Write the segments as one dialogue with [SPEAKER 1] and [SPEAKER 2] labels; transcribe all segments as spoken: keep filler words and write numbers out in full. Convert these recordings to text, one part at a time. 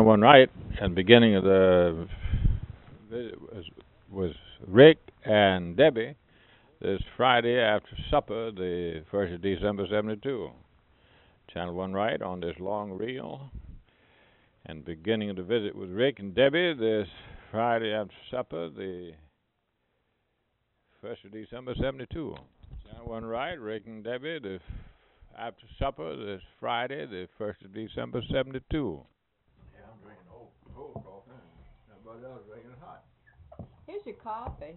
[SPEAKER 1] One Right, and beginning of the visit was, was Rick and Debbie this Friday after supper, the first of December seventy-two. Channel One Right on this long reel, and beginning of the visit with Rick and Debbie this Friday after supper, the first of December seventy-two. Channel One Right, Rick and Debbie, the f- after supper this Friday, the first of December seventy-two. Yeah, I'm drinking old, cold coffee. Everybody else drinking it hot.
[SPEAKER 2] Here's your coffee.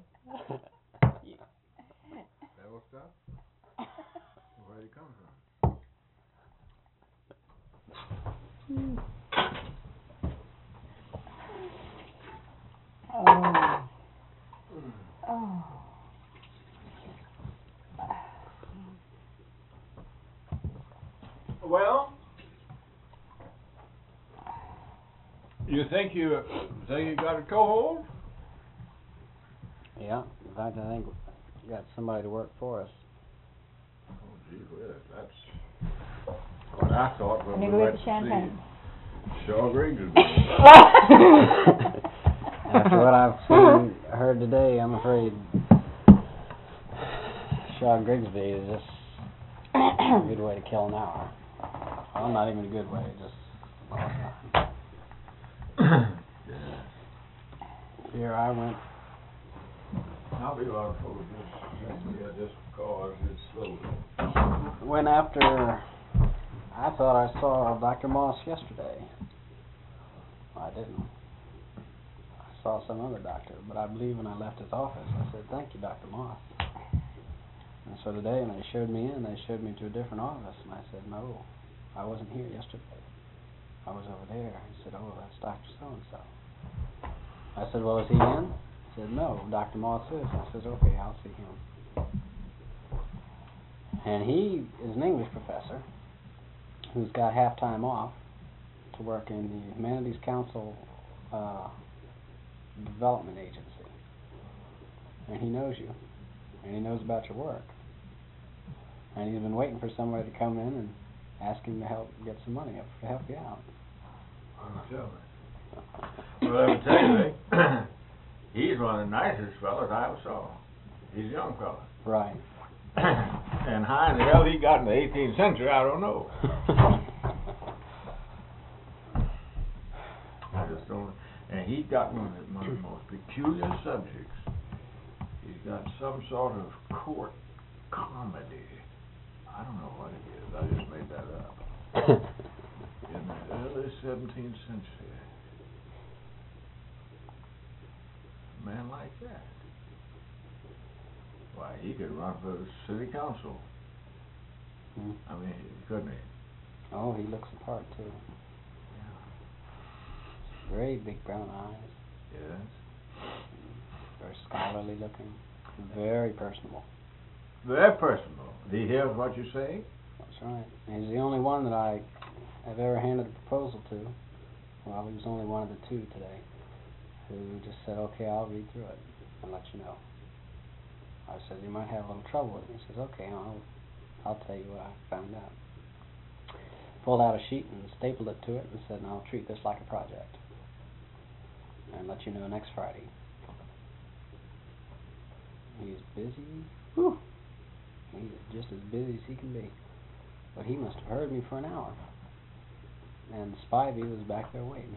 [SPEAKER 1] That old stuff? Where did it come from?
[SPEAKER 2] Mm. Oh. Oh.
[SPEAKER 1] Well, you think you think you got a co-hold?
[SPEAKER 3] Yeah, in fact, I think we got somebody to work for us.
[SPEAKER 1] Oh, gee whiz, that's what I thought when
[SPEAKER 2] Can you
[SPEAKER 1] we
[SPEAKER 2] go
[SPEAKER 1] went
[SPEAKER 2] with
[SPEAKER 1] to
[SPEAKER 2] the champagne?
[SPEAKER 1] see Shaw Griggs.
[SPEAKER 3] After what I've seen, heard today, I'm afraid Shaw Grigsby is just a good way to kill an hour. Well, not even a good way, just a lot of time. Here I went.
[SPEAKER 1] I'll be a lot of folks just yeah, just because it's slow.
[SPEAKER 3] Went after. I thought I saw Doctor Moss yesterday. I didn't. I saw some other doctor, but I believe when I left his office, I said, "Thank you, Doctor Moss." And so today, when they showed me in, they showed me to a different office, and I said, "No, I wasn't here yesterday. I was over there." He said, "Oh, that's Doctor So-and-so." I said, "Well, is he in?" He said, "No, Doctor Moss is." I said, "Okay, I'll see him." And he is an English professor who's got half time off to work in the Humanities Council uh, Development Agency. And he knows you, and he knows about your work. And he's been waiting for somebody to come in and ask him to help get some money up to help you out.
[SPEAKER 1] Well, tell me. Well, let me tell you, Rick, he's one of the nicest fellows I ever saw. He's a young fella.
[SPEAKER 3] Right.
[SPEAKER 1] And how in the hell he got in the eighteenth century, I don't know. I just don't. And he's got one of the, one of the most peculiar subjects. He's got some sort of court comedy. I don't know what it is. I just made that up. In the early seventeenth century. A man like that. Why, he could run for the city council.
[SPEAKER 3] Hmm.
[SPEAKER 1] I mean, couldn't he?
[SPEAKER 3] Oh, he looks the part, too.
[SPEAKER 1] Yeah.
[SPEAKER 3] Great big brown eyes.
[SPEAKER 1] Yes.
[SPEAKER 3] Very scholarly looking. Very personable.
[SPEAKER 1] Very personable. He hears what you say?
[SPEAKER 3] That's right. And he's the only one that I have ever handed a proposal to. Well, he was only one of the two today who just said, "Okay, I'll read through it and let you know." I said, "You might have a little trouble with it." He says, "Okay, I'll, I'll tell you what I found out." Pulled out a sheet and stapled it to it and said, "I'll treat this like a project and let you know next Friday." He's busy. Whew. He's just as busy as he can be. But he must have heard me for an hour. And Spivey was back there waiting.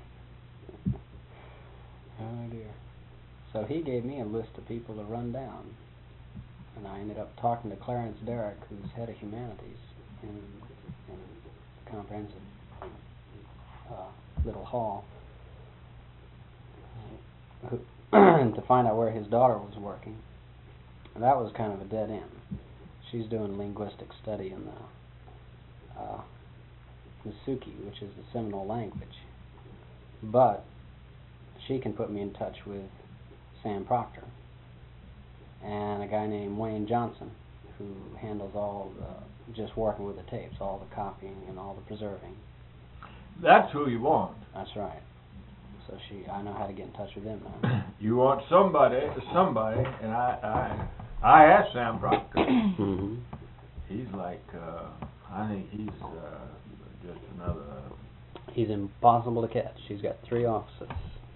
[SPEAKER 3] Oh dear. So he gave me a list of people to run down. And I ended up talking to Clarence Derrick, who's head of humanities in, in the comprehensive uh, little hall, who to find out where his daughter was working. And that was kind of a dead end. She's doing linguistic study in the uh, Nasuki, which is the Seminole language. But she can put me in touch with Sam Proctor and a guy named Wayne Johnson, who handles all the, just working with the tapes, all the copying and all the preserving.
[SPEAKER 1] That's who you want.
[SPEAKER 3] That's right. So she, I know how to get in touch with them now.
[SPEAKER 1] You want somebody, somebody, and I, I, I asked Sam Proctor.
[SPEAKER 3] Mm-hmm.
[SPEAKER 1] He's like, uh, I think he's uh, just another
[SPEAKER 3] He's impossible to catch. He's got three offices.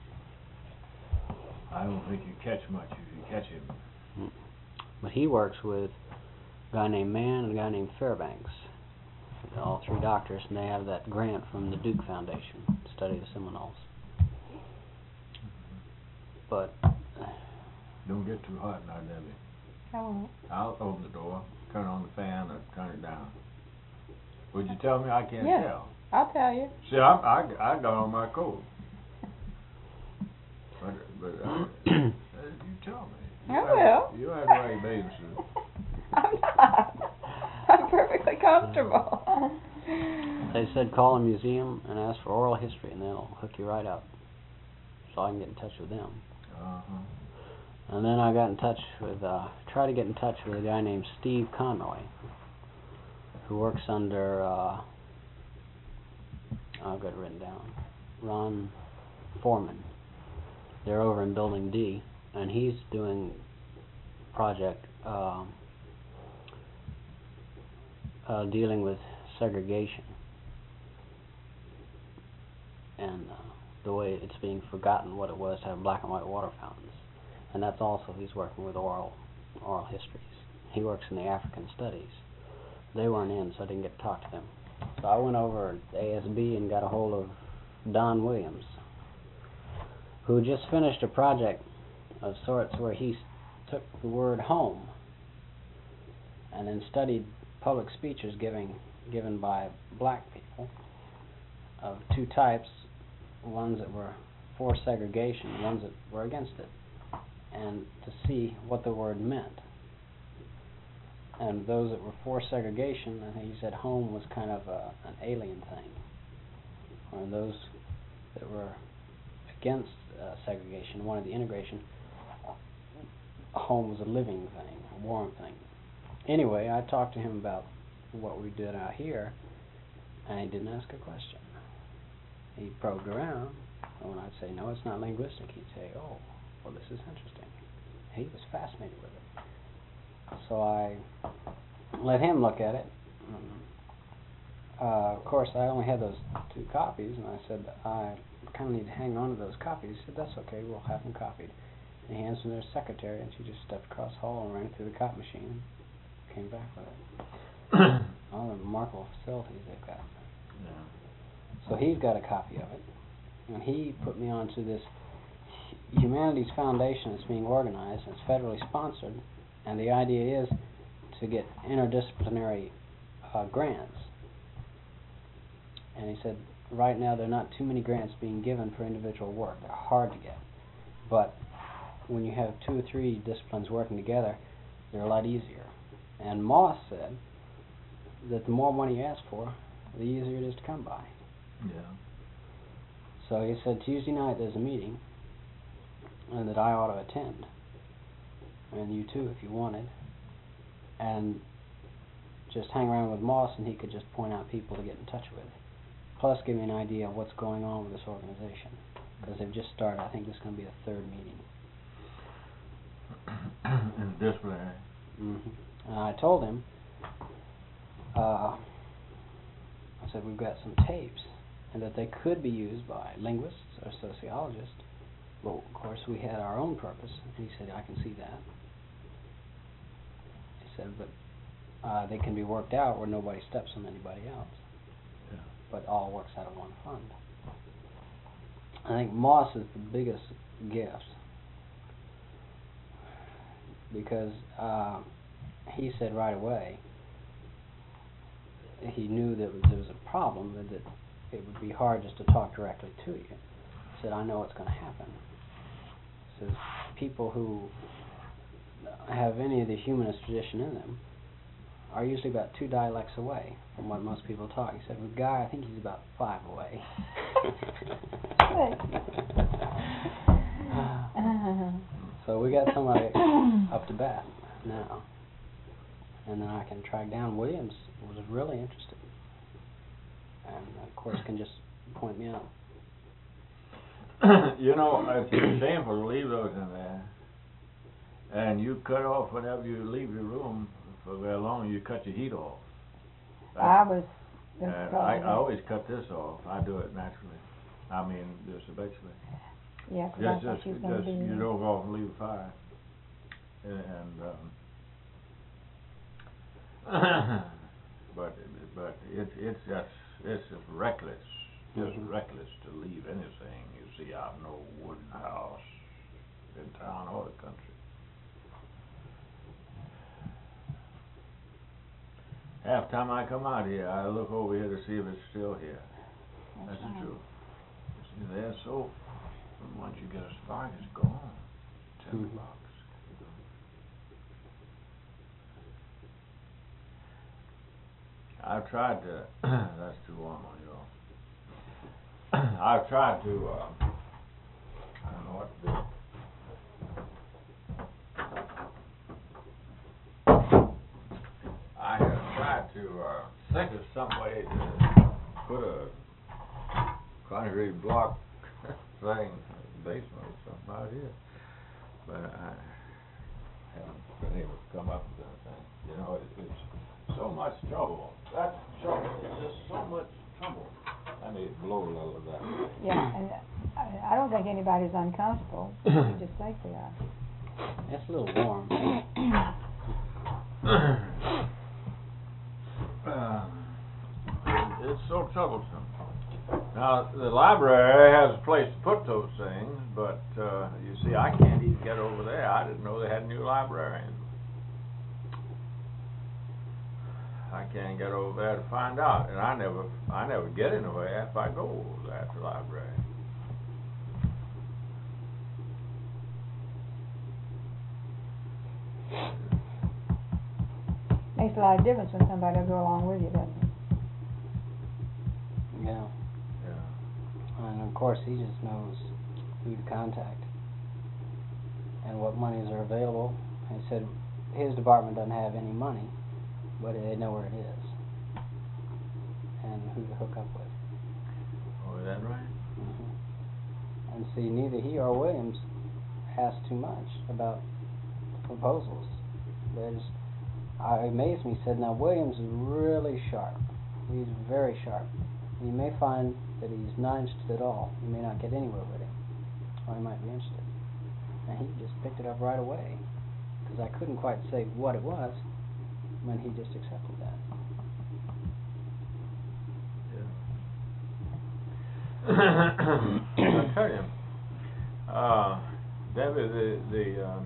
[SPEAKER 1] I don't think you catch much if you catch him.
[SPEAKER 3] Mm. But he works with a guy named Mann and a guy named Fairbanks. They're all three doctors, and they have that grant from the Duke Foundation to study the Seminoles. But
[SPEAKER 1] don't get too hot now, Debbie.
[SPEAKER 2] I won't.
[SPEAKER 1] I'll open the door, turn on the fan, or turn it down. Would you tell me? I can't
[SPEAKER 2] Yeah.
[SPEAKER 1] tell.
[SPEAKER 2] I'll tell you.
[SPEAKER 1] See, I, I, I got on my coat. But, but uh, you tell me. You
[SPEAKER 2] I
[SPEAKER 1] have,
[SPEAKER 2] will.
[SPEAKER 1] You have the right bathing suit.
[SPEAKER 2] I'm not. I'm perfectly comfortable.
[SPEAKER 3] they said call a museum and ask for oral history, and they'll hook you right up. So I can get in touch with them.
[SPEAKER 1] Uh-huh.
[SPEAKER 3] And then I got in touch with, uh, tried to get in touch with a guy named Steve Conroy, who works under, uh, I've got it written down, Ron Foreman. They're over in Building D, and he's doing a project uh, uh, dealing with segregation and uh, the way it's being forgotten what it was to have black and white water fountains. And that's also, he's working with oral oral histories. He works in the African studies. They weren't in, so I didn't get to talk to them. So I went over to A S B and got a hold of Don Williams, who just finished a project of sorts where he took the word home and then studied public speeches giving, given by black people of two types, ones that were for segregation, ones that were against it, and to see what the word meant. And those that were for segregation, I think he said home was kind of a, an alien thing. Or those that were against uh, segregation, wanted the integration, home was a living thing, a warm thing. Anyway, I talked to him about what we did out here, and he didn't ask a question. He probed around, and when I'd say, no, it's not linguistic, he'd say, oh, well, this is interesting. He was fascinated with it. So I let him look at it. Uh, of course, I only had those two copies, and I said, I kind of need to hang on to those copies. He said, that's okay, we'll have them copied. And he hands them to their secretary, and she just stepped across the hall and ran it through the copy machine and came back with it. All the remarkable facilities they've got.
[SPEAKER 1] Yeah.
[SPEAKER 3] So he's got a copy of it, and he put me onto this Humanities Foundation that's being organized, and it's federally sponsored, and the idea is to get interdisciplinary uh, grants. And he said, right now there are not too many grants being given for individual work. They're hard to get. But when you have two or three disciplines working together, they're a lot easier. And Moss said that the more money you ask for, the easier it is to come by.
[SPEAKER 1] Yeah.
[SPEAKER 3] So he said Tuesday night there's a meeting, and that I ought to attend, and you too if you wanted, and just hang around with Moss, and he could just point out people to get in touch with, plus give me an idea of what's going on with this organization, because they've just started. I think this is going to be the third meeting.
[SPEAKER 1] In disciplinary.
[SPEAKER 3] Mm-hmm. And I told him, uh, I said, we've got some tapes, and that they could be used by linguists or sociologists. But of course we had our own purpose, and he said, I can see that. He said, but uh, they can be worked out where nobody steps on anybody else.
[SPEAKER 1] Yeah.
[SPEAKER 3] But all works out of one fund. I think Moss is the biggest gift, because uh, he said right away he knew that there was a problem, that, that it would be hard just to talk directly to you. He said, I know what's going to happen. He says, people who have any of the humanist tradition in them are usually about two dialects away from what most people talk. He said, with Guy, I think he's about five away. So we got somebody up to bat now. And then I can track down Williams, who was really interested. And of course can just point me out.
[SPEAKER 1] You know, it's shameful to leave those in there. And you cut off whenever you leave your room for very long, you cut your heat off. That's
[SPEAKER 2] I was That's
[SPEAKER 4] And I,
[SPEAKER 2] probably
[SPEAKER 4] I
[SPEAKER 2] right.
[SPEAKER 4] always cut this off. I do it naturally. I mean, just habitually.
[SPEAKER 2] Yeah, 'cause I
[SPEAKER 4] Just,
[SPEAKER 2] thought
[SPEAKER 4] just,
[SPEAKER 2] you was gonna
[SPEAKER 4] just,
[SPEAKER 2] be.
[SPEAKER 4] you don't go off and leave a fire. And, and um, but, but it, it's just, it's just reckless, just
[SPEAKER 3] Mhm.
[SPEAKER 4] reckless to leave anything you see out in no wooden house in town or the country. Half time I come out here, I look over here to see if it's still here. That's
[SPEAKER 2] That's
[SPEAKER 4] the
[SPEAKER 2] right.
[SPEAKER 4] truth. You see, they're so, once you get a spark, it's gone. Ten
[SPEAKER 3] Mhm.
[SPEAKER 4] bucks. I've tried to, that's too warm on you all. I've tried to, uh, I don't know what to do. I have tried to, uh, think of some way to put a concrete block thing in the basement or something out here, but I haven't been able to come up with anything. You know, it, it's so much trouble. That's trouble. It's just so much trouble. I need to blow a little of that.
[SPEAKER 2] Yeah, and I, I don't think anybody's uncomfortable. You just think they are.
[SPEAKER 3] It's a little warm.
[SPEAKER 4] uh, it's so troublesome. Now, the library has a place to put those things, but, uh, you see, I can't even get over there. I didn't know they had a new librarian. I can't get over there to find out, and I never, I never get anywhere if I go over there to the library.
[SPEAKER 2] Makes a lot of difference when somebody will go along with you, doesn't it?
[SPEAKER 3] Yeah.
[SPEAKER 4] Yeah.
[SPEAKER 3] And of course, he just knows who to contact and what monies are available. He said his department doesn't have any money, but they know where it is and who to hook up with.
[SPEAKER 4] Oh, is that right?
[SPEAKER 3] hmm And see, neither he or Williams asked too much about proposals. They just, I it amazed me. He said, now Williams is really sharp. He's very sharp. You may find that he's not interested at all. You may not get anywhere with him, or he might be interested. And he just picked it up right away, because I couldn't quite say what it was when he just accepted that.
[SPEAKER 4] Yeah. I'll tell you, uh, Debbie, the, the, um,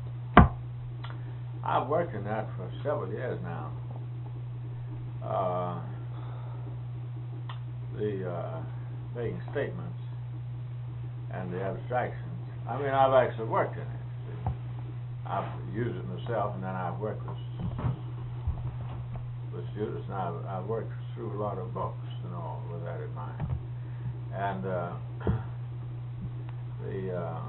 [SPEAKER 4] I've worked in that for several years now. Uh, the, uh, making statements and the abstractions. I mean, I've actually worked in it. See. I've used it myself, and then I've worked with, with students, and I've, I've worked through a lot of books, you know, with that in mind. And, uh, the, uh,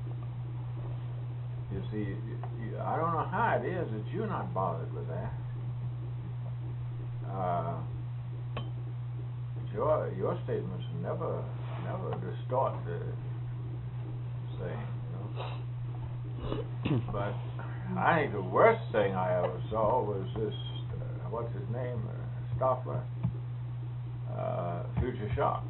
[SPEAKER 4] you see, you, you, I don't know how it is that you're not bothered with that. Uh, your, your statements never, never distort the thing, you know. But I think the worst thing I ever saw was this, uh, what's his name, uh, Stoffler, uh, Future Shock.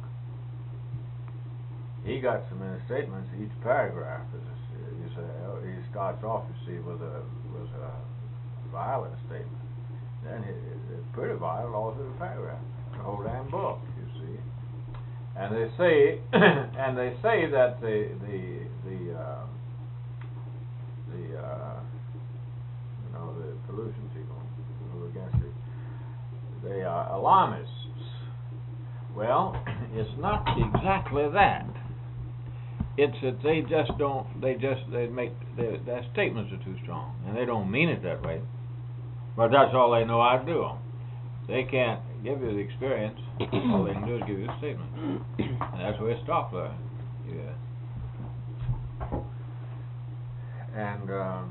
[SPEAKER 4] He got some in his statements. Each paragraph is, you say, oh, he starts off, you see, with a with a violent statement. Then it, it's pretty violent all through the paragraph, the whole damn book, you see. And they say, and they say that the the the uh, the uh, you know the pollution people who are against it, they are alarmists. Well, it's not exactly that. It's that they just don't, they just, they make, their, their statements are too strong, and they don't mean it that way. But that's all they know how to do. They can't give you the experience. All they can do is give you a statement. And that's where Stoffler, yeah. And, um,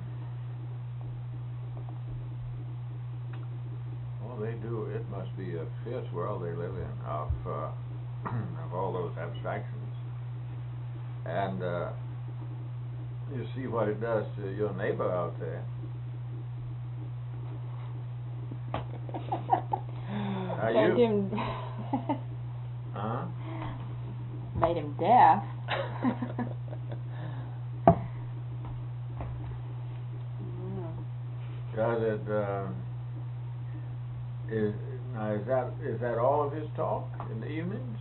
[SPEAKER 4] well, they do, it must be a fierce world they live in of, uh, of all those abstractions. And uh, you see what it does to your neighbor out there. Now
[SPEAKER 2] Turned
[SPEAKER 4] you,
[SPEAKER 2] him,
[SPEAKER 4] huh?
[SPEAKER 2] made him deaf.
[SPEAKER 4] Does it, uh, is, now is that, is that all of his talk in the evenings?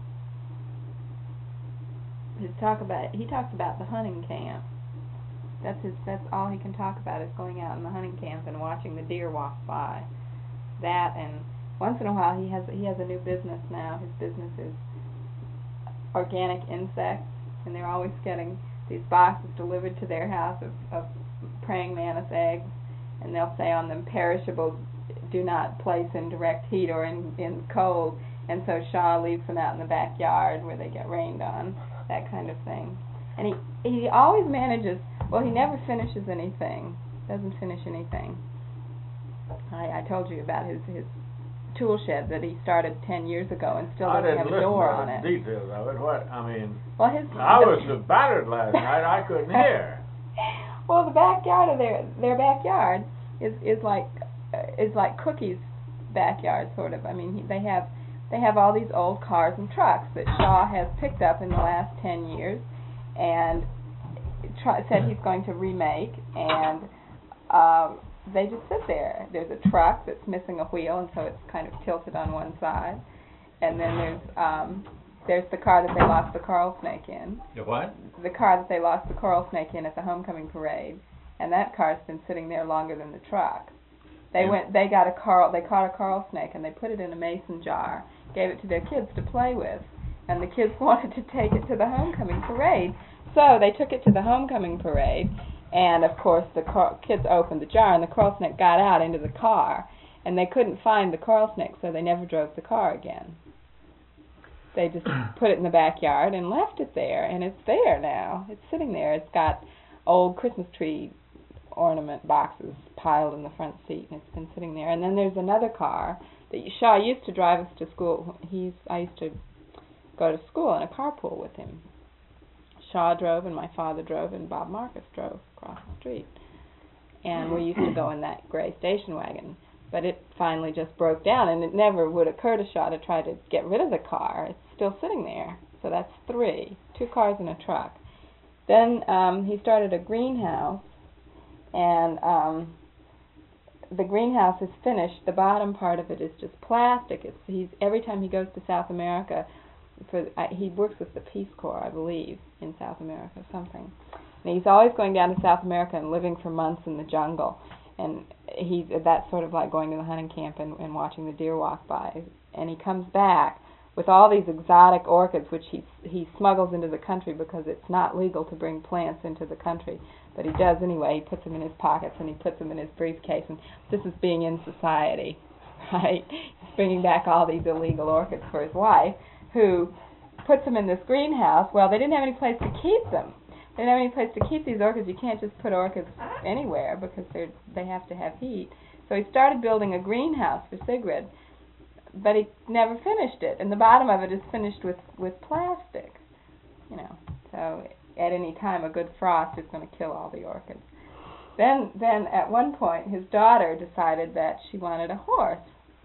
[SPEAKER 2] His talk about he talks about the hunting camp. That's his. That's all he can talk about is going out in the hunting camp and watching the deer walk by. That, and once in a while he has he has a new business now. His business is organic insects, and they're always getting these boxes delivered to their house of, of praying mantis eggs, and they'll say on them perishable, do not place in direct heat or in in cold. And so Shaw leaves them out in the backyard where they get rained on, that kind of thing. And he he always manages. Well, he never finishes anything. Doesn't finish anything. I I told you about his his tool shed that he started ten years ago and still
[SPEAKER 4] I
[SPEAKER 2] doesn't
[SPEAKER 4] didn't
[SPEAKER 2] have a
[SPEAKER 4] listen
[SPEAKER 2] door
[SPEAKER 4] to
[SPEAKER 2] on
[SPEAKER 4] the
[SPEAKER 2] it.
[SPEAKER 4] details of it. What I mean,
[SPEAKER 2] Well, his
[SPEAKER 4] I
[SPEAKER 2] the,
[SPEAKER 4] was so battered last night I couldn't hear.
[SPEAKER 2] Well, the backyard of their their backyard is is like uh, is like Cookie's backyard, sort of. I mean, he, they have they have all these old cars and trucks that Shaw has picked up in the last ten years, and try, said he's going to remake, and um, they just sit there. There's a truck that's missing a wheel, and so it's kind of tilted on one side, and then there's um, there's the car that they lost the coral snake in.
[SPEAKER 1] The what?
[SPEAKER 2] The car that they lost the coral snake in at the homecoming parade, and that car's been sitting there longer than the truck. They
[SPEAKER 1] Yeah.
[SPEAKER 2] went. They got a coral. They caught a coral snake and they put it in a mason jar, gave it to their kids to play with, and the kids wanted to take it to the homecoming parade. So they took it to the homecoming parade, and of course the car, kids opened the jar, and the coral snake got out into the car, and they couldn't find the coral snake, so they never drove the car again. They just put it in the backyard and left it there, and it's there now. It's sitting there. It's got old Christmas tree ornament boxes piled in the front seat, and it's been sitting there. And then there's another car that Shaw used to drive us to school. He's I used to go to school in a carpool with him. Shaw drove, and my father drove, and Bob Marcus drove across the street. And we used to go in that gray station wagon. But it finally just broke down, and it never would occur to Shaw to try to get rid of the car. It's still sitting there. So that's three. Two cars and a truck. Then um, he started a greenhouse, and um, the greenhouse is finished. The bottom part of it is just plastic. It's, he's every time he goes to South America, for uh, he works with the Peace Corps, I believe, in South America, something. And he's always going down to South America and living for months in the jungle. And he that's sort of like going to the hunting camp and, and watching the deer walk by. And he comes back with all these exotic orchids, which he he smuggles into the country because it's not legal to bring plants into the country. But he does anyway. He puts them in his pockets and he puts them in his briefcase. And this is being in society, right? He's bringing back all these illegal orchids for his wife, who puts them in this greenhouse. Well, they didn't have any place to keep them. They didn't have any place to keep these orchids. You can't just put orchids anywhere because they they have to have heat. So he started building a greenhouse for Sigrid, but he never finished it. And the bottom of it is finished with, with plastic, you know. So at any time, a good frost is going to kill all the orchids. Then, then at one point, his daughter decided that she wanted a horse,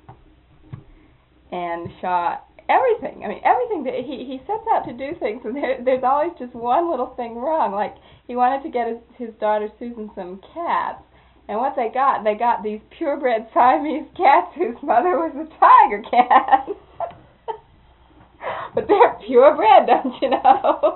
[SPEAKER 2] and Shaw. Everything. I mean, everything. That he he sets out to do things, and there, there's always just one little thing wrong. Like he wanted to get his his daughter Susan some cats, and what they got, they got these purebred Siamese cats whose mother was a tiger cat. But they're purebred, don't you know?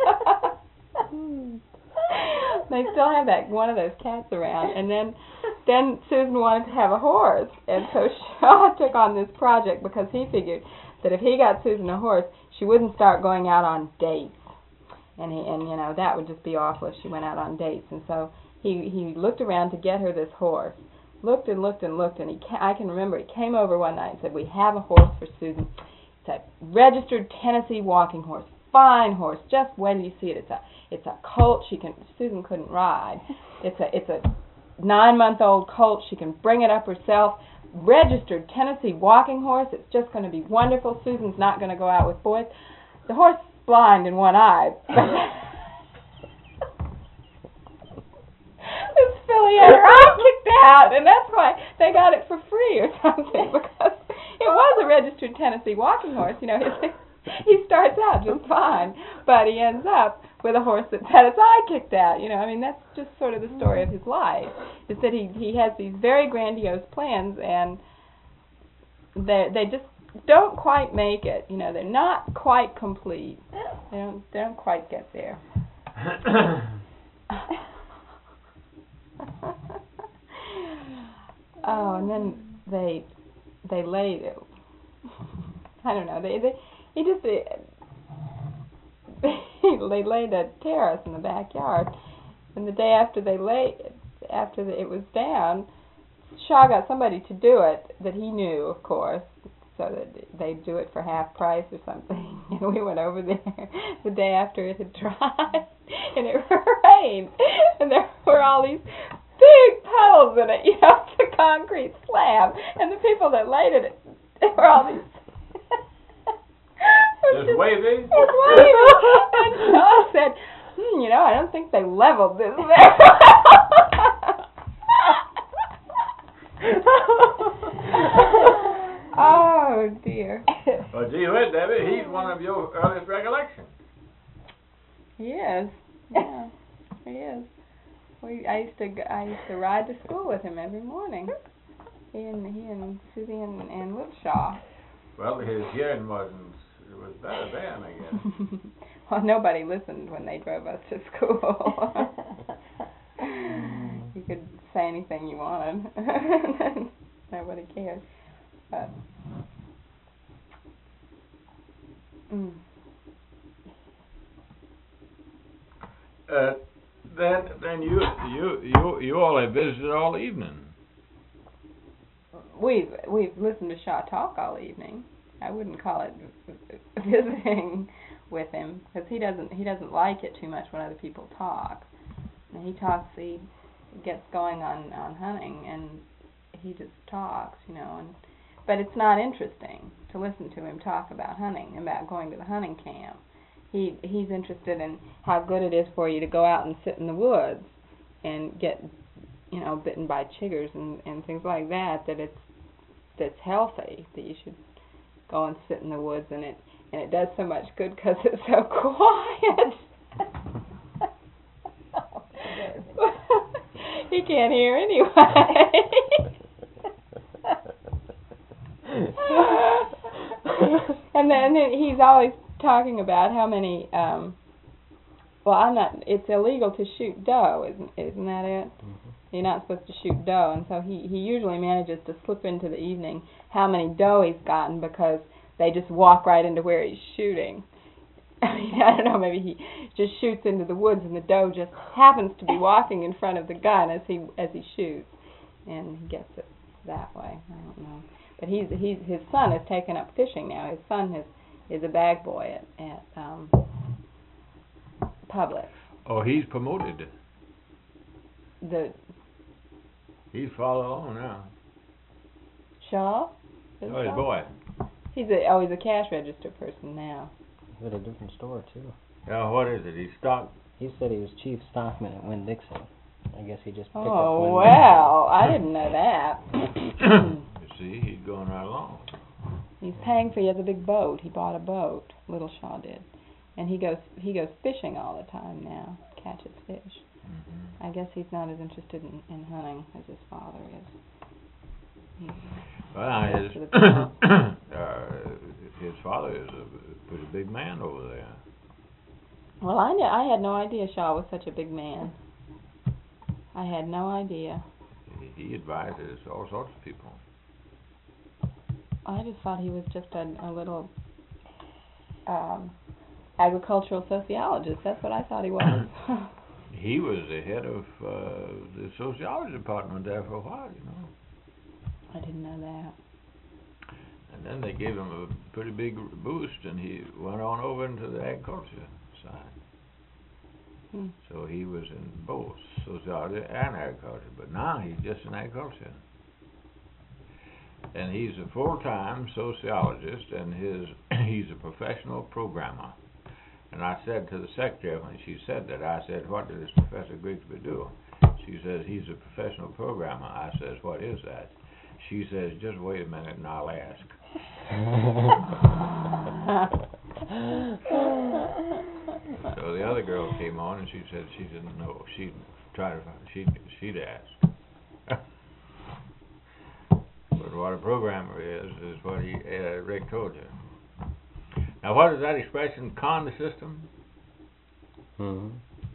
[SPEAKER 2] They still have that one of those cats around, and then then Susan wanted to have a horse, and so Shaw took on this project because he figured that if he got Susan a horse, she wouldn't start going out on dates, and he and you know that would just be awful if she went out on dates. And so he he looked around to get her this horse, looked and looked and looked, and he ca- I can remember he came over one night and said, "We have a horse for Susan. It's a registered Tennessee walking horse, fine horse. Just when you see it, it's a it's a colt. She can Susan couldn't ride. It's a it's a nine month old colt. She can bring it up herself." Registered Tennessee walking horse. It's just going to be wonderful. Susan's not going to go out with boys. The horse is blind in one eye. This filly had her eye kicked out, and that's why they got it for free or something, because it was a registered Tennessee walking horse. You know, his, he starts out just fine, but he ends up with a horse that's had its eye kicked out. You know, I mean, that's just sort of the story of his life. Is that he he has these very grandiose plans, and they they just don't quite make it. You know, they're not quite complete. They don't they don't quite get there. Oh, and then they they laid it. I don't know. They they he just they, they laid a terrace in the backyard, and the day after they laid after the, it was down, Shaw got somebody to do it that he knew, of course, so that they'd do it for half price or something. And we went over there the day after it had dried, and it rained, and there were all these big puddles in it, you know, it's a concrete slab, and the people that laid it, they were all these.
[SPEAKER 4] Just, just waving?
[SPEAKER 2] Just waving. And Shaw said, hmm, you know, I don't think they leveled this there. Oh, dear.
[SPEAKER 4] Well, gee whiz, Debbie, he's one of your earliest recollections.
[SPEAKER 2] He is. Yeah, he is. We, I used to, g- I used to ride to school with him every morning. He and he and Susie and, and Wilshaw.
[SPEAKER 4] Well, his hearing wasn't. It was better then, I guess.
[SPEAKER 2] Well, nobody listened when they drove us to school. You could say anything you wanted. Nobody cared. But, mm.
[SPEAKER 4] Uh, then, then you, you, you, you all have visited all evening.
[SPEAKER 2] We've we've listened to Shaw talk all evening. I wouldn't call it visiting with him because he doesn't he doesn't like it too much when other people talk. And he talks, he gets going on, on hunting, and he just talks, you know. And but it's not interesting to listen to him talk about hunting, about going to the hunting camp. He he's interested in how good it is for you to go out and sit in the woods and get, you know, bitten by chiggers and, and things like that. That it's that's healthy. That you should go and sit in the woods, and it and it does so much good because it's so quiet. He can't hear anyway. And then he's always talking about how many. Um, well, I'm not. It's illegal to shoot doe, isn't isn't that it? Mm-hmm. You're not supposed to shoot doe, and so he he usually manages to slip into the evening how many doe he's gotten because they just walk right into where he's shooting. I mean, I don't know, maybe he just shoots into the woods and the doe just happens to be walking in front of the gun as he as he shoots, and he gets it that way. I don't know. But he's he's his son has taken up fishing now. His son has is a bag boy at at um, Publix.
[SPEAKER 4] Oh, he's promoted.
[SPEAKER 2] The
[SPEAKER 4] he's followed along now.
[SPEAKER 2] Shaw?
[SPEAKER 4] Is oh, his Shaw? Boy.
[SPEAKER 2] He's a oh he's a cash register person now.
[SPEAKER 3] He's at a different store too.
[SPEAKER 4] Yeah, what is it? He's stock.
[SPEAKER 3] He said he was chief stockman at Winn Dixon. I guess he just picked
[SPEAKER 2] oh,
[SPEAKER 3] up Winn
[SPEAKER 2] well, I didn't know that.
[SPEAKER 4] You see, he's going right along.
[SPEAKER 2] He's paying for he has a big boat. He bought a boat, Little Shaw did. And he goes he goes fishing all the time now, catches fish. Mm-hmm. I guess he's not as interested in, in hunting as his father is. He,
[SPEAKER 4] well, his, uh, his father is a pretty big man over there.
[SPEAKER 2] Well, I, kn- I had no idea Shaw was such a big man. I had no idea.
[SPEAKER 4] He, he advises all sorts of people.
[SPEAKER 2] I just thought he was just a, a little um, agricultural sociologist. That's what I thought he was.
[SPEAKER 4] He was the head of uh, the sociology department there for a while, you know.
[SPEAKER 2] I didn't know that.
[SPEAKER 4] And then they gave him a pretty big boost, and he went on over into the agriculture side. Hmm. So he was in both sociology and agriculture, but now he's just in agriculture. And he's a full-time sociologist, and his he's a professional programmer. And I said to the secretary when she said that, I said, what does Professor Grigsby do? She says, he's a professional programmer. I says, what is that? She says, just wait a minute and I'll ask. So the other girl came on and she said she didn't know. She'd try to find, she'd, she'd ask. But what a programmer is, is what he, uh, Rick told you. Now what is that expression, con the system?
[SPEAKER 3] Mm-hmm.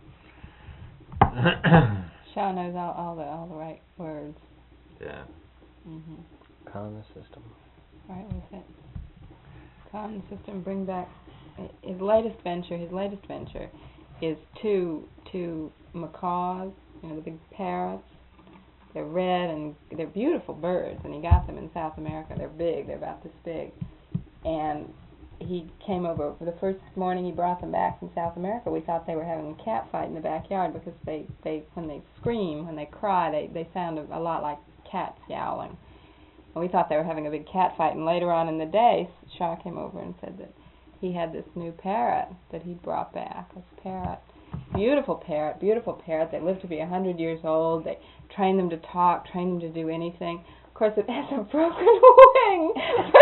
[SPEAKER 2] Shaw knows all, all the all the right words.
[SPEAKER 4] Yeah.
[SPEAKER 2] Mhm.
[SPEAKER 3] Con the system.
[SPEAKER 2] Right with it. Con the system. Bring back his latest venture. His latest venture is two two macaws. You know, the big parrots. They're red and they're beautiful birds, and he got them in South America. They're big. They're about this big. And he came over for the first morning he brought them back from South America. We thought they were having a cat fight in the backyard because they, they when they scream, when they cry, they, they sound a, a lot like cats yowling. And we thought they were having a big cat fight. And later on in the day, Shaw came over and said that he had this new parrot that he'd brought back. This parrot, beautiful parrot, beautiful parrot. They live to be a hundred years old. They train them to talk, train them to do anything. Of course, it has a broken wing.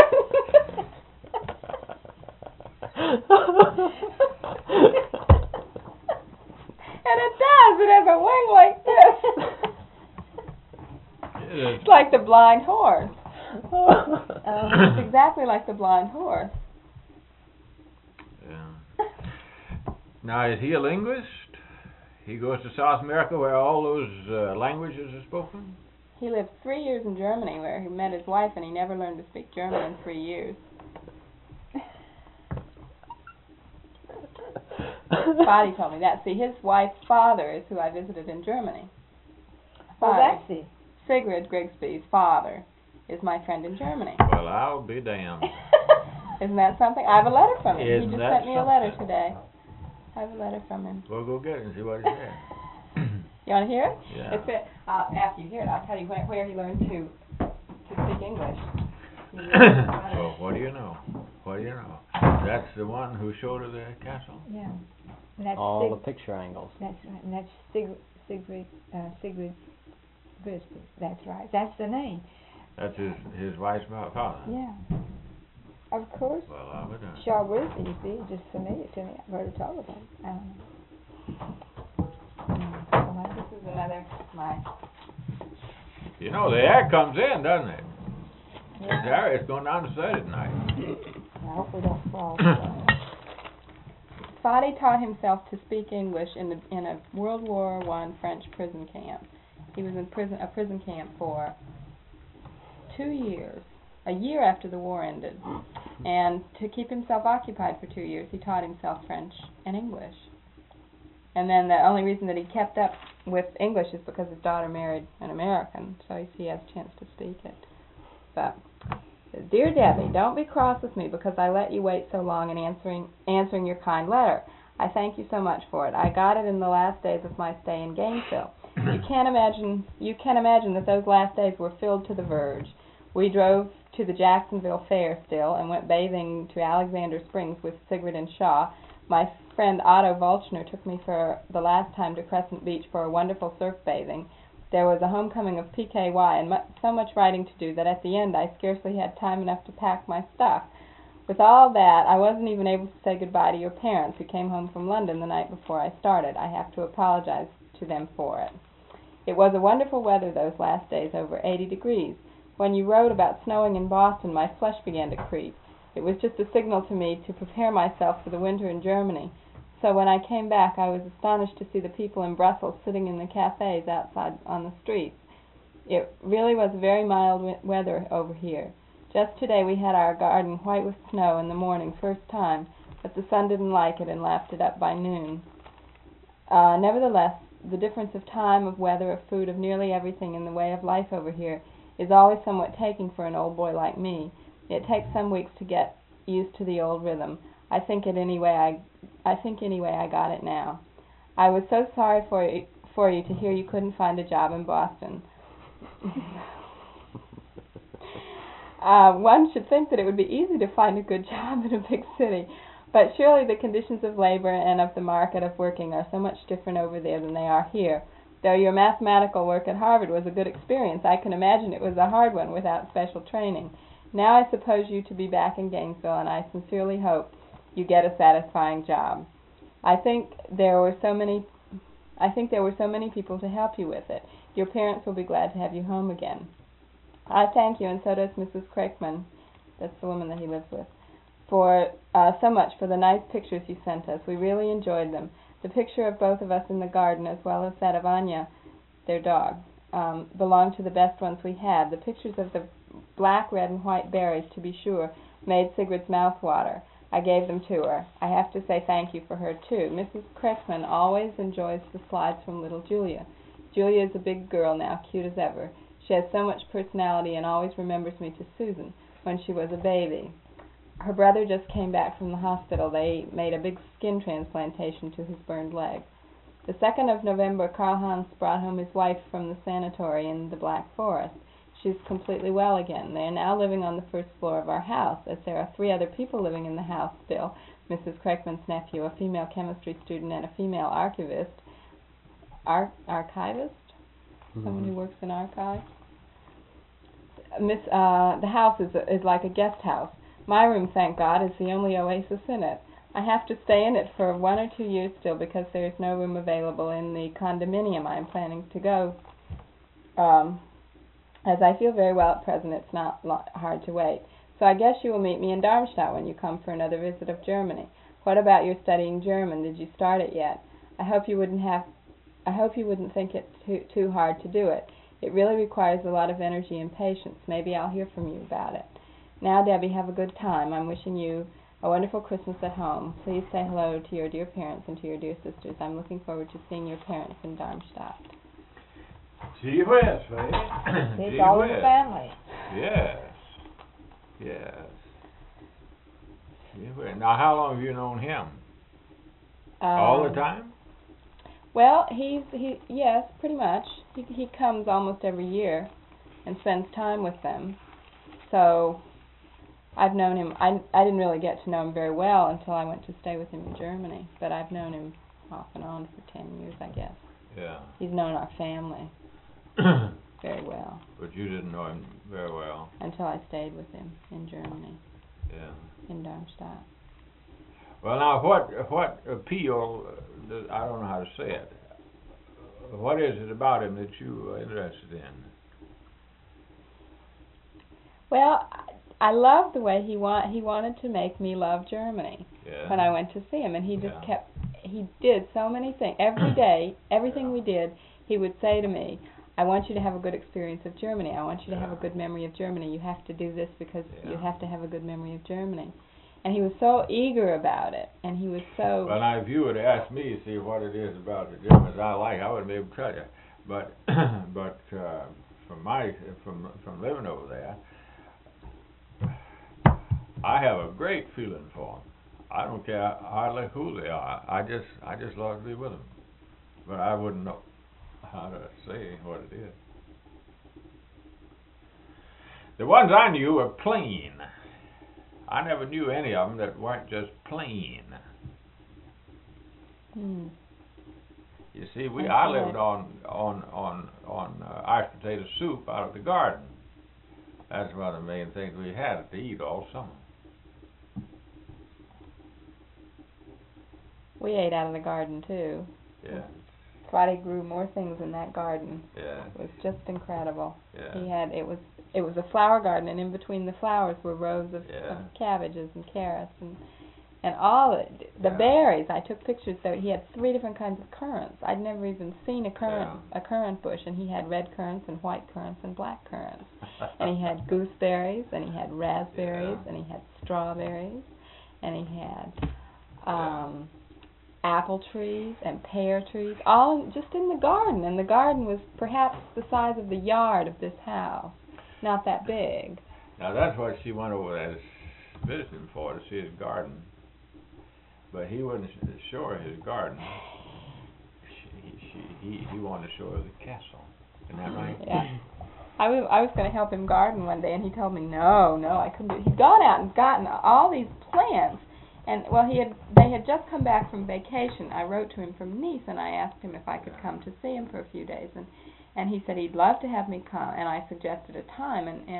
[SPEAKER 2] And it does. It has a wing like this. It's like the blind horse. Uh, it's exactly like the blind horse.
[SPEAKER 4] Yeah. Now, is he a linguist? He goes to South America where all those uh, languages are spoken?
[SPEAKER 2] He lived three years in Germany where he met his wife, and he never learned to speak German in three years. Spotty told me that. See, his wife's father is who I visited in Germany.
[SPEAKER 5] Oh, that's he.
[SPEAKER 2] Sigrid Grigsby's father is my friend in Germany.
[SPEAKER 4] Well, I'll be damned.
[SPEAKER 2] Isn't that something? I have a letter from him.
[SPEAKER 4] Isn't
[SPEAKER 2] he just
[SPEAKER 4] that
[SPEAKER 2] sent me a letter
[SPEAKER 4] something?
[SPEAKER 2] today. I have a letter from him.
[SPEAKER 4] We'll go get it and see what he said.
[SPEAKER 2] You want to hear it?
[SPEAKER 4] Yeah.
[SPEAKER 2] It's a, uh, after you hear it, I'll tell you where, where he learned to to speak English.
[SPEAKER 4] Well, what do you know? What do you know? That's the one who showed her the castle?
[SPEAKER 5] Yeah. And that's
[SPEAKER 3] All
[SPEAKER 5] Sig-
[SPEAKER 3] the picture angles.
[SPEAKER 5] That's right. And that's Sig- Sigrid uh, Sigrid Grigsby. That's right. That's the name.
[SPEAKER 4] That's his his wife's mo- father.
[SPEAKER 5] Yeah. Of course.
[SPEAKER 4] Well, I would. Uh,
[SPEAKER 5] Shaw Grigsby, you see, just familiar to me. I've heard her talk about it. I don't know. Mm. Well,
[SPEAKER 2] This is another my.
[SPEAKER 4] you know, the air comes in, doesn't it?
[SPEAKER 5] Yeah.
[SPEAKER 4] The air is going down the side tonight.
[SPEAKER 5] I hope we don't fall.
[SPEAKER 2] Spotty taught himself to speak English in the, in a World War One French prison camp. He was in prison a prison camp for two years, a year after the war ended, and to keep himself occupied for two years, he taught himself French and English. And then the only reason that he kept up with English is because his daughter married an American, so he has a chance to speak it. But, dear Debbie, don't be cross with me because I let you wait so long in answering answering your kind letter. I thank you so much for it. I got it in the last days of my stay in Gainesville. You can't imagine you can imagine that those last days were filled to the verge. We drove to the Jacksonville Fair still and went bathing to Alexander Springs with Sigrid and Shaw. My friend Otto Volchner took me for the last time to Crescent Beach for a wonderful surf bathing. There was a homecoming of P K Y and mu- so much writing to do that at the end I scarcely had time enough to pack my stuff. With all that, I wasn't even able to say goodbye to your parents who came home from London the night before I started. I have to apologize to them for it. It was a wonderful weather those last days, over eighty degrees. When you wrote about snowing in Boston, my flesh began to creep. It was just a signal to me to prepare myself for the winter in Germany. So when I came back, I was astonished to see the people in Brussels sitting in the cafes outside on the streets. It really was very mild we- weather over here. Just today we had our garden white with snow in the morning, first time, but the sun didn't like it and lapped it up by noon. Uh, nevertheless, the difference of time, of weather, of food, of nearly everything in the way of life over here is always somewhat taking for an old boy like me. It takes some weeks to get used to the old rhythm. I think it anyway. I, I think anyway. I got it now. I was so sorry for you, for you to hear you couldn't find a job in Boston. uh, one should think that it would be easy to find a good job in a big city, but surely the conditions of labor and of the market of working are so much different over there than they are here. Though your mathematical work at Harvard was a good experience, I can imagine it was a hard one without special training. Now I suppose you to be back in Gainesville, and I sincerely hope you get a satisfying job. I think there were so many I think there were so many people to help you with it. Your parents will be glad to have you home again. I thank you, and so does Missus Craikman, that's the woman that he lives with, for uh, so much for the nice pictures you sent us. We really enjoyed them. The picture of both of us in the garden, as well as that of Anya, their dog, um, belonged to the best ones we had. The pictures of the black, red, and white berries, to be sure, made Sigrid's mouth water. I gave them to her. I have to say thank you for her, too. Missus Craikman always enjoys the slides from little Julia. Julia is a big girl now, cute as ever. She has so much personality and always remembers me to Susan when she was a baby. Her brother just came back from the hospital. They made a big skin transplantation to his burned leg. The second of November, Karl Hans brought home his wife from the sanatory in the Black Forest. She's completely well again. They are now living on the first floor of our house, as there are three other people living in the house still. Missus Craikman's nephew, a female chemistry student, and a female archivist. Ar- archivist? Mm-hmm. Someone who works in archives. Miss, uh, the house is, a, is like a guest house. My room, thank God, is the only oasis in it. I have to stay in it for one or two years still because there is no room available in the condominium I am planning to go. Um... As I feel very well at present, it's not lo- hard to wait. So I guess you will meet me in Darmstadt when you come for another visit of Germany. What about your studying German? Did you start it yet? I hope you wouldn't have. I hope you wouldn't think it too too hard to do it. It really requires a lot of energy and patience. Maybe I'll hear from you about it. Now, Debbie, have a good time. I'm wishing you a wonderful Christmas at home. Please say hello to your dear parents and to your dear sisters. I'm looking forward to seeing your parents in Darmstadt.
[SPEAKER 4] Gee whiz, Faye.
[SPEAKER 5] It's all in the family.
[SPEAKER 4] Yes. Yes. Gee whiz. Now, how long have you known him?
[SPEAKER 2] Um,
[SPEAKER 4] all the time?
[SPEAKER 2] Well, he's he yes, pretty much. He he comes almost every year and spends time with them. So I've known him. I I didn't really get to know him very well until I went to stay with him in Germany. But I've known him off and on for ten years, I guess.
[SPEAKER 4] Yeah.
[SPEAKER 2] He's known our family very well.
[SPEAKER 4] But you didn't know him very well.
[SPEAKER 2] Until I stayed with him in Germany.
[SPEAKER 4] Yeah.
[SPEAKER 2] In Darmstadt.
[SPEAKER 4] Well, now, what what appeal, uh, I don't know how to say it, what is it about him that you are interested in?
[SPEAKER 2] Well, I loved the way he want he wanted to make me love Germany
[SPEAKER 4] Yeah.
[SPEAKER 2] when I went to see him, and he just
[SPEAKER 4] Yeah.
[SPEAKER 2] kept, he did so many things. Every day, everything
[SPEAKER 4] Yeah.
[SPEAKER 2] we did, he would say to me, I want you to have a good experience of Germany. I want you to
[SPEAKER 4] Yeah.
[SPEAKER 2] have a good memory of Germany. You have to do this because
[SPEAKER 4] Yeah.
[SPEAKER 2] you have to have a good memory of Germany. And he was so eager about it, and he was so...
[SPEAKER 4] Well, now, if you would ask me, see what it is about the Germans I like, I wouldn't be able to tell you. But, but uh, from my from from living over there, I have a great feeling for them. I don't care hardly who they are. I just I just love to be with them. But I wouldn't know how to say what it is. The ones I knew were plain. I never knew any of them that weren't just plain.
[SPEAKER 2] Hmm.
[SPEAKER 4] You see, we
[SPEAKER 2] I
[SPEAKER 4] I
[SPEAKER 2] see
[SPEAKER 4] lived
[SPEAKER 2] that.
[SPEAKER 4] on on on on uh, iced potato soup out of the garden. That's one of the main things we had to eat all summer.
[SPEAKER 2] We ate out of the garden, too.
[SPEAKER 4] Yeah,
[SPEAKER 2] Friday grew more things in that garden.
[SPEAKER 4] yeah,
[SPEAKER 2] It was just incredible.
[SPEAKER 4] yeah.
[SPEAKER 2] He had, it was it was a flower garden, and in between the flowers were rows of,
[SPEAKER 4] Yeah.
[SPEAKER 2] of cabbages and carrots and and all the, the
[SPEAKER 4] Yeah.
[SPEAKER 2] berries. I took pictures. Though he had three different kinds of currants. I'd never even seen a currant a currant bush, and he had red currants and white currants and black currants. And he had gooseberries, and he had raspberries,
[SPEAKER 4] Yeah.
[SPEAKER 2] and he had strawberries, and he had
[SPEAKER 4] Yeah.
[SPEAKER 2] um, apple trees and pear trees, all just in the garden. And the garden was perhaps the size of the yard of this house, not that big.
[SPEAKER 4] Now that's what she went over there visiting for, to see his garden. But he wouldn't show her his garden. She, she, he, he wanted to show her the castle. Isn't that right?
[SPEAKER 2] Yeah. I was, I was going to help him garden one day, and he told me, no, no, I couldn't do it. He'd gone out and gotten all these plants. And, well, he had they had just come back from vacation. I wrote to him from Nice, and I asked him if I could come to see him for a few days. And, and he said he'd love to have me come, and I suggested a time. And, and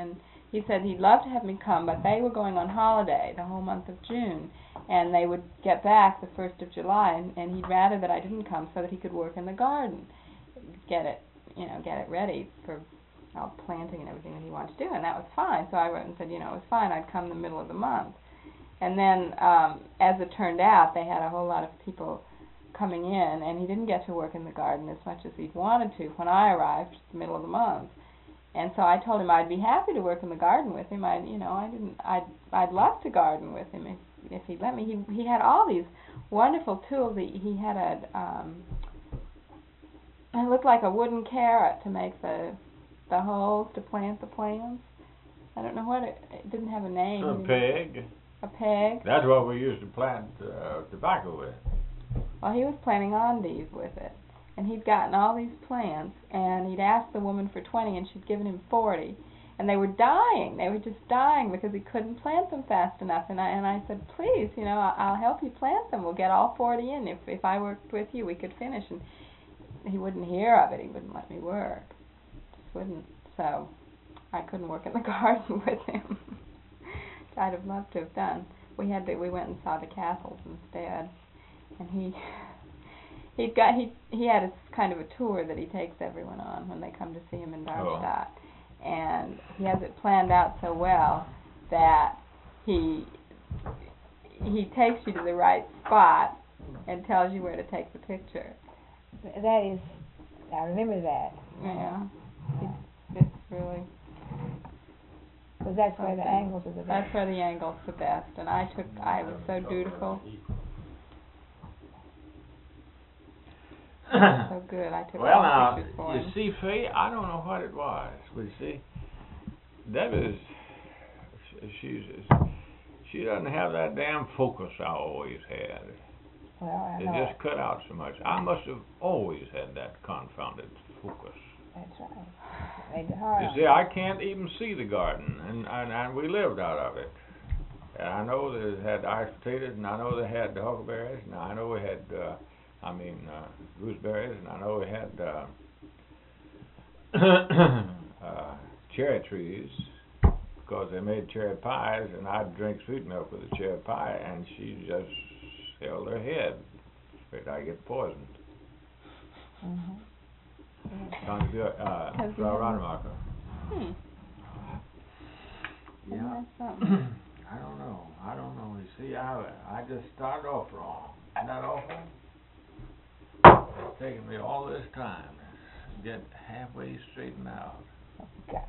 [SPEAKER 2] he said he'd love to have me come, but they were going on holiday the whole month of June, and they would get back the first of July, and, and he'd rather that I didn't come so that he could work in the garden, get it, you know, get it ready for all planting and everything that he wanted to do, and that was fine. So I wrote and said, you know, it was fine. I'd come the middle of the month. And then, um, as it turned out, they had a whole lot of people coming in, and he didn't get to work in the garden as much as he'd wanted to when I arrived, the middle of the month. And so I told him I'd be happy to work in the garden with him. I, you know, I didn't. I'd, I'd love to garden with him if, if he'd let me. He, he had all these wonderful tools. He, he had a, um, it looked like a wooden carrot to make the, the holes to plant the plants. I don't know what it. It didn't have a name.
[SPEAKER 1] A peg.
[SPEAKER 2] A peg.
[SPEAKER 1] That's what we used to plant uh, tobacco with.
[SPEAKER 2] Well, he was planting endive with it. And he'd gotten all these plants, and he'd asked the woman for twenty, and she'd given him forty. And they were dying. They were just dying because he couldn't plant them fast enough. And I and I said, please, you know, I'll help you plant them. We'll get all forty in. If if I worked with you, we could finish. And he wouldn't hear of it. He wouldn't let me work. Just wouldn't. So I couldn't work in the garden with him. I'd have loved to have done. We had to. We went and saw the castles instead, and he. He'd got he he had a kind of a tour that he takes everyone on when they come to see him in Darmstadt, oh. And he has it planned out so well that he he takes you to the right spot and tells you where to take the picture.
[SPEAKER 5] That is, I remember that.
[SPEAKER 2] Yeah, it's, it's really.
[SPEAKER 5] Because that's where the angles are the best.
[SPEAKER 2] That's where the angles are the best, and I took I was so dutiful. So good. I took
[SPEAKER 1] well,
[SPEAKER 2] all
[SPEAKER 1] now,
[SPEAKER 2] pictures for
[SPEAKER 1] you
[SPEAKER 2] him.
[SPEAKER 1] see, Faye, I don't know what it was. But you see, Debbie's, she's, she doesn't have that damn focus I always had.
[SPEAKER 5] Well, I
[SPEAKER 1] it
[SPEAKER 5] know
[SPEAKER 1] just cut out so much. I must have always had that confounded focus.
[SPEAKER 5] That's right. Made it hard.
[SPEAKER 1] You see, I can't even see the garden, and, and and we lived out of it. And I know they had iced potatoes, and I know they had huckleberries, and I know we had. Uh, I mean, uh, gooseberries, and I know we had uh, uh, cherry trees because they made cherry pies, and I'd drink sweet milk with a cherry pie, and she just held her head. Afraid I'd get poisoned.
[SPEAKER 5] Mm-hmm.
[SPEAKER 1] Sounds good. Uh, Frau Rademacher.
[SPEAKER 2] Hmm.
[SPEAKER 4] Yeah. I don't know. I don't know. You see, I I just started off wrong. Isn't that awful? It's taken me all this time to get halfway straightened out.
[SPEAKER 5] God.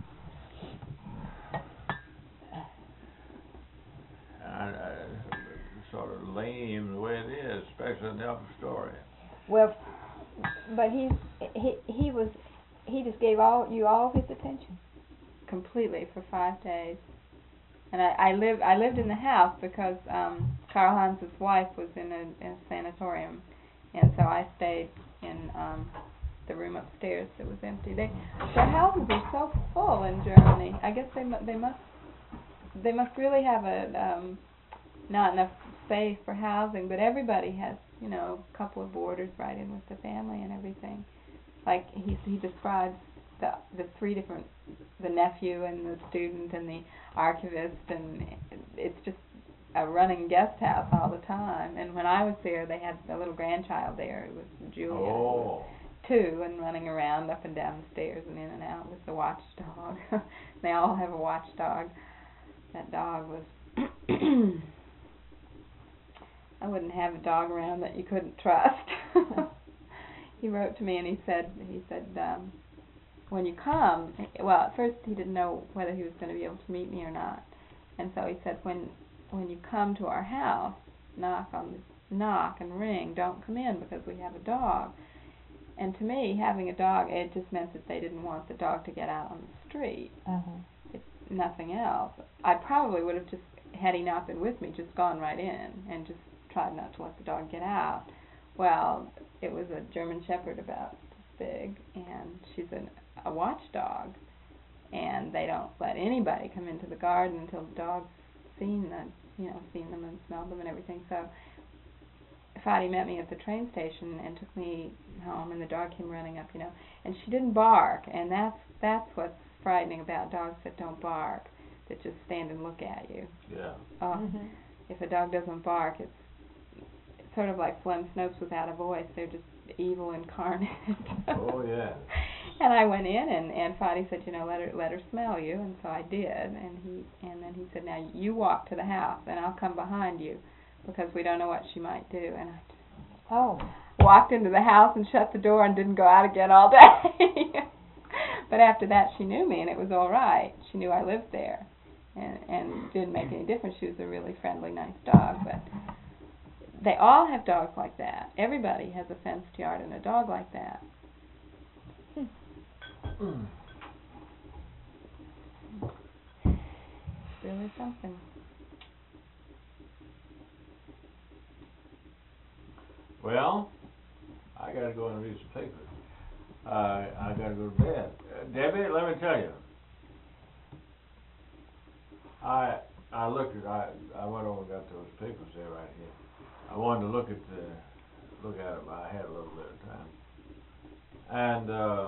[SPEAKER 4] I, I, sort of lame the way it is, especially in the upper story.
[SPEAKER 5] Well, but he's he he was he just gave all you all his attention.
[SPEAKER 2] Completely for five days. And I, I lived I lived in the house because um, Karl Hans's wife was in a, in a sanatorium, and so I stayed in um, the room upstairs that was empty. They their houses are so full in Germany. I guess they mu- they must they must really have a um, not enough space for housing, but everybody has, you know, a couple of boarders right in with the family and everything. Like he he describes the the three different, the nephew and the student and the archivist, and it's just a running guest house all the time. And when I was there, they had a little grandchild there. It was Julia,
[SPEAKER 4] Oh.
[SPEAKER 2] two, and running around up and down the stairs and in and out with the watchdog. They all have a watchdog. That dog was. I wouldn't have a dog around that you couldn't trust. He wrote to me and he said he said um, when you come, well, at first he didn't know whether he was going to be able to meet me or not, and so he said when when you come to our house, knock on the knock and ring. Don't come in because we have a dog. And to me, having a dog, it just meant that they didn't want the dog to get out on the street.
[SPEAKER 5] Uh-huh.
[SPEAKER 2] It's nothing else. I probably would have just, had he not been with me, just gone right in and just tried not to let the dog get out. Well, it was a German Shepherd about this big, and she's an, a watchdog, and they don't let anybody come into the garden until the dog's seen the, you know, seen them and smelled them and everything. So Fadi met me at the train station and took me home, and the dog came running up, you know, and she didn't bark, and that's that's what's frightening about dogs that don't bark, that just stand and look at you.
[SPEAKER 4] Yeah.
[SPEAKER 2] Oh,
[SPEAKER 5] Mhm.
[SPEAKER 2] if a dog doesn't bark, it's, it's sort of like Flem Snopes without a voice. They're just evil incarnate.
[SPEAKER 4] Oh yeah.
[SPEAKER 2] And I went in, and and Fadi said, you know, let her let her smell you, and so I did. And he and then he said, now you walk to the house, and I'll come behind you, because we don't know what she might do. And I
[SPEAKER 5] Oh.
[SPEAKER 2] walked into the house and shut the door and didn't go out again all day. But after that, she knew me, and it was all right. She knew I lived there, and and it didn't make any difference. She was a really friendly, nice dog. But they all have dogs like that. Everybody has a fenced yard and a dog like that.
[SPEAKER 4] Mm.
[SPEAKER 2] Really something.
[SPEAKER 4] Well, I gotta go and read some papers. Uh, I gotta go to bed. Uh, Debbie, let me tell you. I I looked at I I went over and got those papers there right here. I wanted to look at the look at them. I had a little bit of time, and uh,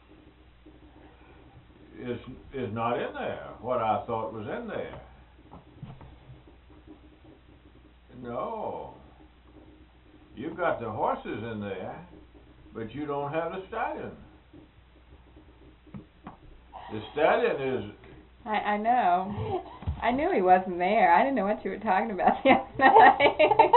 [SPEAKER 4] it's it's not in there what I thought was in there. No. You've got the horses in there, but you don't have the stallion. The stallion is...
[SPEAKER 2] I, I know. I knew he wasn't there. I didn't know what you were talking about the other night.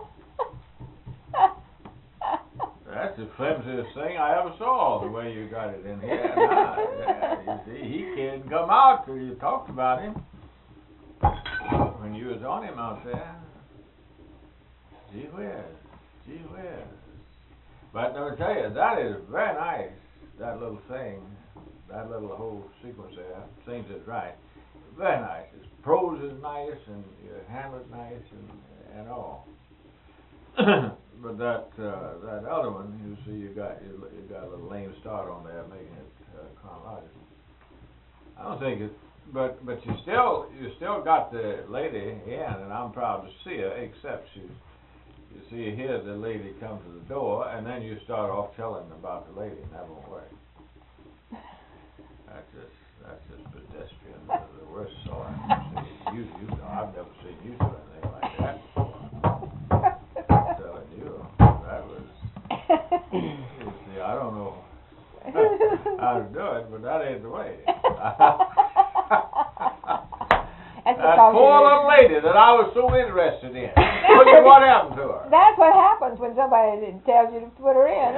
[SPEAKER 4] That's the flimsiest thing I ever saw, the way you got it in here. Now, yeah, you see, he can't come out till you talked about him. When you was on him out there. Gee whiz. Gee whiz. But let me tell you, that is very nice, that little thing, that little whole sequence there, things is right. Very nice. His prose is nice, and you handle it nice, and and all. But that uh, that other one, you see, you got you, you got a little lame start on there, making it uh, chronological. I don't think it, but but you still you still got the lady in, and I'm proud to see her, except she. You see here, the lady comes to the door, and then you start off telling about the lady, and that won't work. That's just, that's just pedestrian, the, the worst sort. You, you, I've never seen you do anything like that before. I'm telling you, that was, you see, I don't know how to do it, but that ain't the way.
[SPEAKER 5] That's
[SPEAKER 4] That poor little lady that I was so interested in. Look at what happened to her.
[SPEAKER 5] That's what happens when somebody tells you to put her in.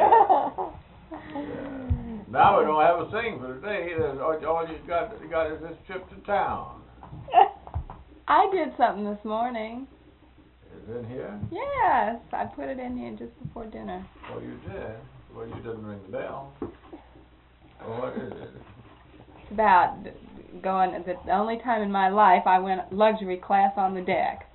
[SPEAKER 4] Yeah. Now we don't have a thing for today. There's all, all you got, you got is this trip to town.
[SPEAKER 2] I did something this morning.
[SPEAKER 4] Is it in here?
[SPEAKER 2] Yes, I put it in here just before dinner.
[SPEAKER 4] Oh, you did? Well, you didn't ring the bell. Well, what is it?
[SPEAKER 2] It's about going, the only time in my life I went luxury class on the deck.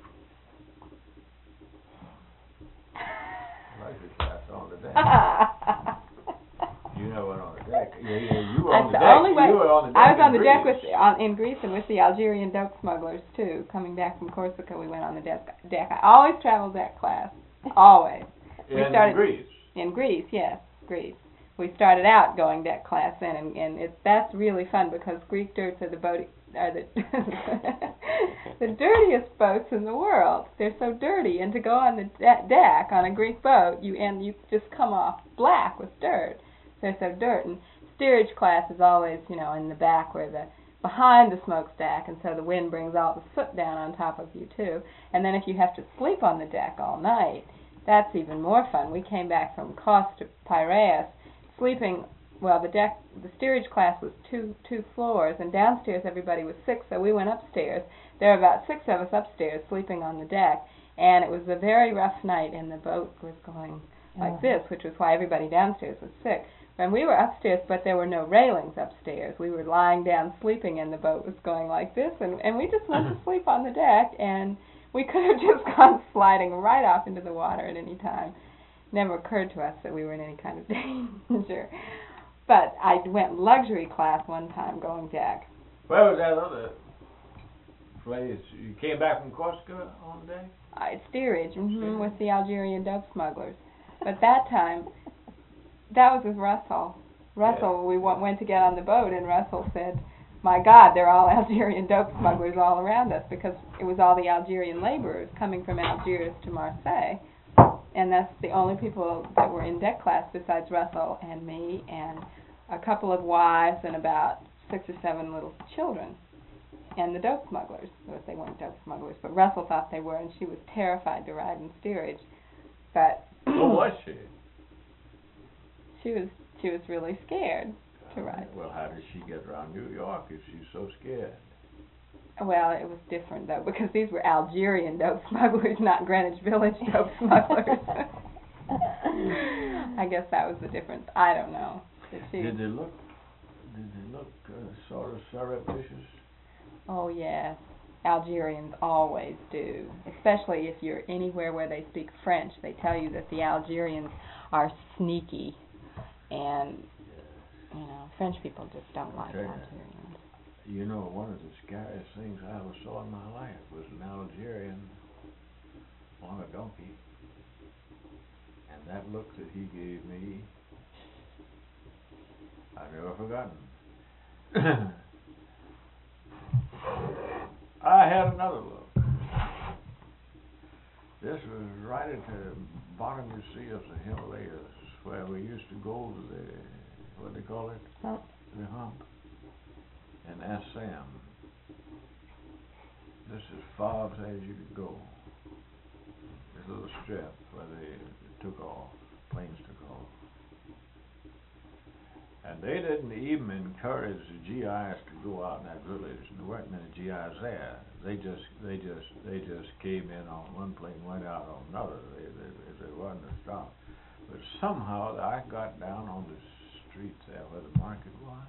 [SPEAKER 4] Luxury class on the deck. You never went on the deck. You, you, you were
[SPEAKER 2] That's
[SPEAKER 4] on the
[SPEAKER 2] the
[SPEAKER 4] deck.
[SPEAKER 2] only way.
[SPEAKER 4] You were on the deck
[SPEAKER 2] I was on
[SPEAKER 4] in
[SPEAKER 2] the deck
[SPEAKER 4] Greece.
[SPEAKER 2] with on, in Greece and with the Algerian dope smugglers too. Coming back from Corsica, we went on the deck. Deck. I always traveled deck class. Always. We
[SPEAKER 4] In
[SPEAKER 2] started
[SPEAKER 4] Greece.
[SPEAKER 2] In Greece, yes, Greece. We started out going deck class then, and, and it's that's really fun because Greek dirts are the boat are the the dirtiest boats in the world. They're so dirty, and to go on the de- deck on a Greek boat, you and you just come off black with dirt. They're so dirt. And steerage class is always, you know, in the back where the behind the smokestack, and so the wind brings all the soot down on top of you too. And then if you have to sleep on the deck all night, that's even more fun. We came back from Kos to Piraeus, sleeping. Well, the deck, the steerage class was two two floors, and downstairs everybody was six, so we went upstairs. There were about six of us upstairs sleeping on the deck, and it was a very rough night, and the boat was going like this, which was why everybody downstairs was sick. And we were upstairs, but there were no railings upstairs. We were lying down sleeping, and the boat was going like this, and, and we just went to sleep on the deck, and we could have just gone sliding right off into the water at any time. Never occurred to us that we were in any kind of danger. But I went luxury class one time going deck.
[SPEAKER 4] Where was that other place? You came back from Corsica on the day?
[SPEAKER 2] Uh, steerage, mm-hmm, with the Algerian dope smugglers. But that time, that was with Russell. Russell,
[SPEAKER 4] Yeah.
[SPEAKER 2] we went, went to get on the boat, and Russell said, my God, they're all Algerian dope smugglers all around us, because it was all the Algerian laborers coming from Algiers to Marseille, and that's the only people that were in deck class besides Russell and me and a couple of wives and about six or seven little children, and the dope smugglers. Of course, they weren't dope smugglers, but Russell thought they were, and she was terrified to ride in steerage. But
[SPEAKER 4] What was she?
[SPEAKER 2] she was she was really scared to ride.
[SPEAKER 4] Well, how did she get around New York if she's so scared?
[SPEAKER 2] Well, it was different though, because these were Algerian dope smugglers, not Greenwich Village dope smugglers. I guess that was the difference. I don't know. Did, she,
[SPEAKER 4] did they look? Did they look uh, sort of surreptitious?
[SPEAKER 2] Oh yes, Algerians always do. Especially if you're anywhere where they speak French, they tell you that the Algerians are sneaky, and you know, French people just don't like
[SPEAKER 4] Okay.
[SPEAKER 2] Algerians.
[SPEAKER 4] You know, one of the scariest things I ever saw in my life was an Algerian on a donkey. And that look that he gave me, I've never forgotten. I had another look. This was right at the bottom, you see, of the Himalayas, where we used to go to the, what do they call it?
[SPEAKER 5] Hump.
[SPEAKER 4] The hump. And ask Sam. This is far as you could go. This little strip where they took off, planes took off. And they didn't even encourage the G Is to go out in that village. There weren't many G Is there. They just, they just, they just came in on one plane, went out on another. They, they, they wasn't a stop. But somehow I got down on the streets there where the market was.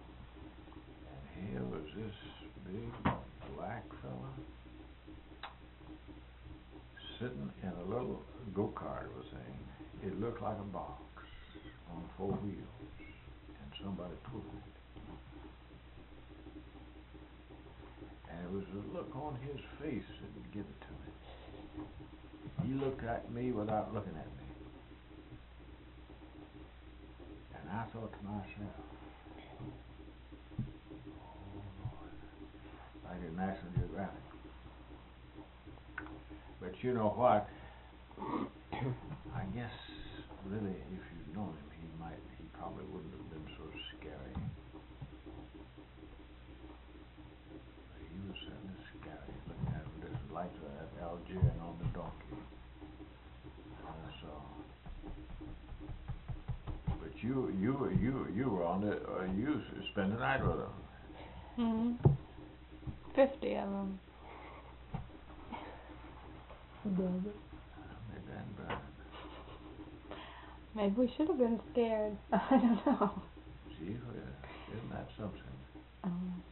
[SPEAKER 4] Here was this big black fella sitting in a little go-kart was saying. It looked like a box on four wheels, and somebody pulled it. And it was a look on his face that would give it to me. He looked at me without looking at me. And I thought to myself, like a National Geographic. But you know what? I guess really if you'd known him he might he probably wouldn't have been so scary. But he was certainly scary looking at this like that Algerian on the donkey. And so but you you you you were on the uh, you spent the night with him.
[SPEAKER 2] Mm-hmm. Fifty of them. Maybe we should have been scared. I don't know.
[SPEAKER 4] See, isn't that something?
[SPEAKER 2] Um,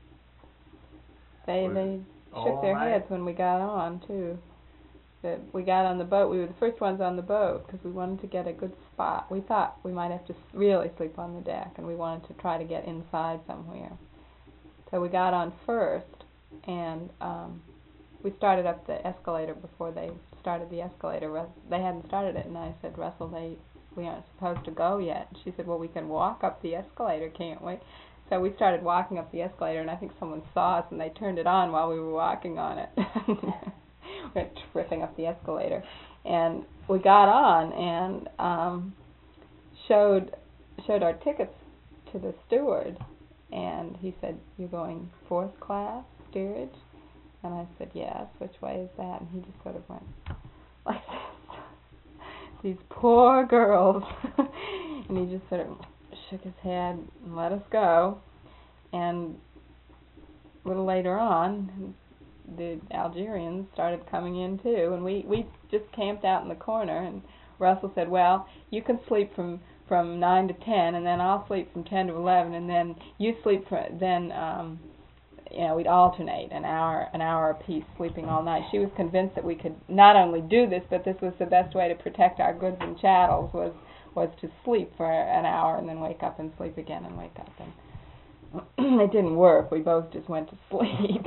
[SPEAKER 2] they
[SPEAKER 4] Was
[SPEAKER 2] they
[SPEAKER 4] all
[SPEAKER 2] shook their
[SPEAKER 4] night?
[SPEAKER 2] heads when we got on too. That we got on the boat. We were the first ones on the boat because we wanted to get a good spot. We thought we might have to really sleep on the deck, and we wanted to try to get inside somewhere. So we got on first, and um, we started up the escalator before they started the escalator. Rus- they hadn't started it, and I said, Russell, they we aren't supposed to go yet. And she said, well, we can walk up the escalator, can't we? So we started walking up the escalator, and I think someone saw us, and they turned it on while we were walking on it. We went tripping up the escalator, and we got on and um, showed showed our tickets to the steward. And he said, you're going fourth class steerage? And I said, yes. Which way is that? And he just sort of went like this. These poor girls. And he just sort of shook his head and let us go. And a little later on, the Algerians started coming in too. And we, we just camped out in the corner. And Russell said, well, you can sleep from from nine to ten, and then I'll sleep from ten to eleven, and then you sleep for, then um you know, we'd alternate an hour an hour apiece, sleeping all night. She was convinced that we could not only do this, but this was the best way to protect our goods and chattels, was was to sleep for an hour and then wake up and sleep again and wake up. And it didn't work. We both just went to sleep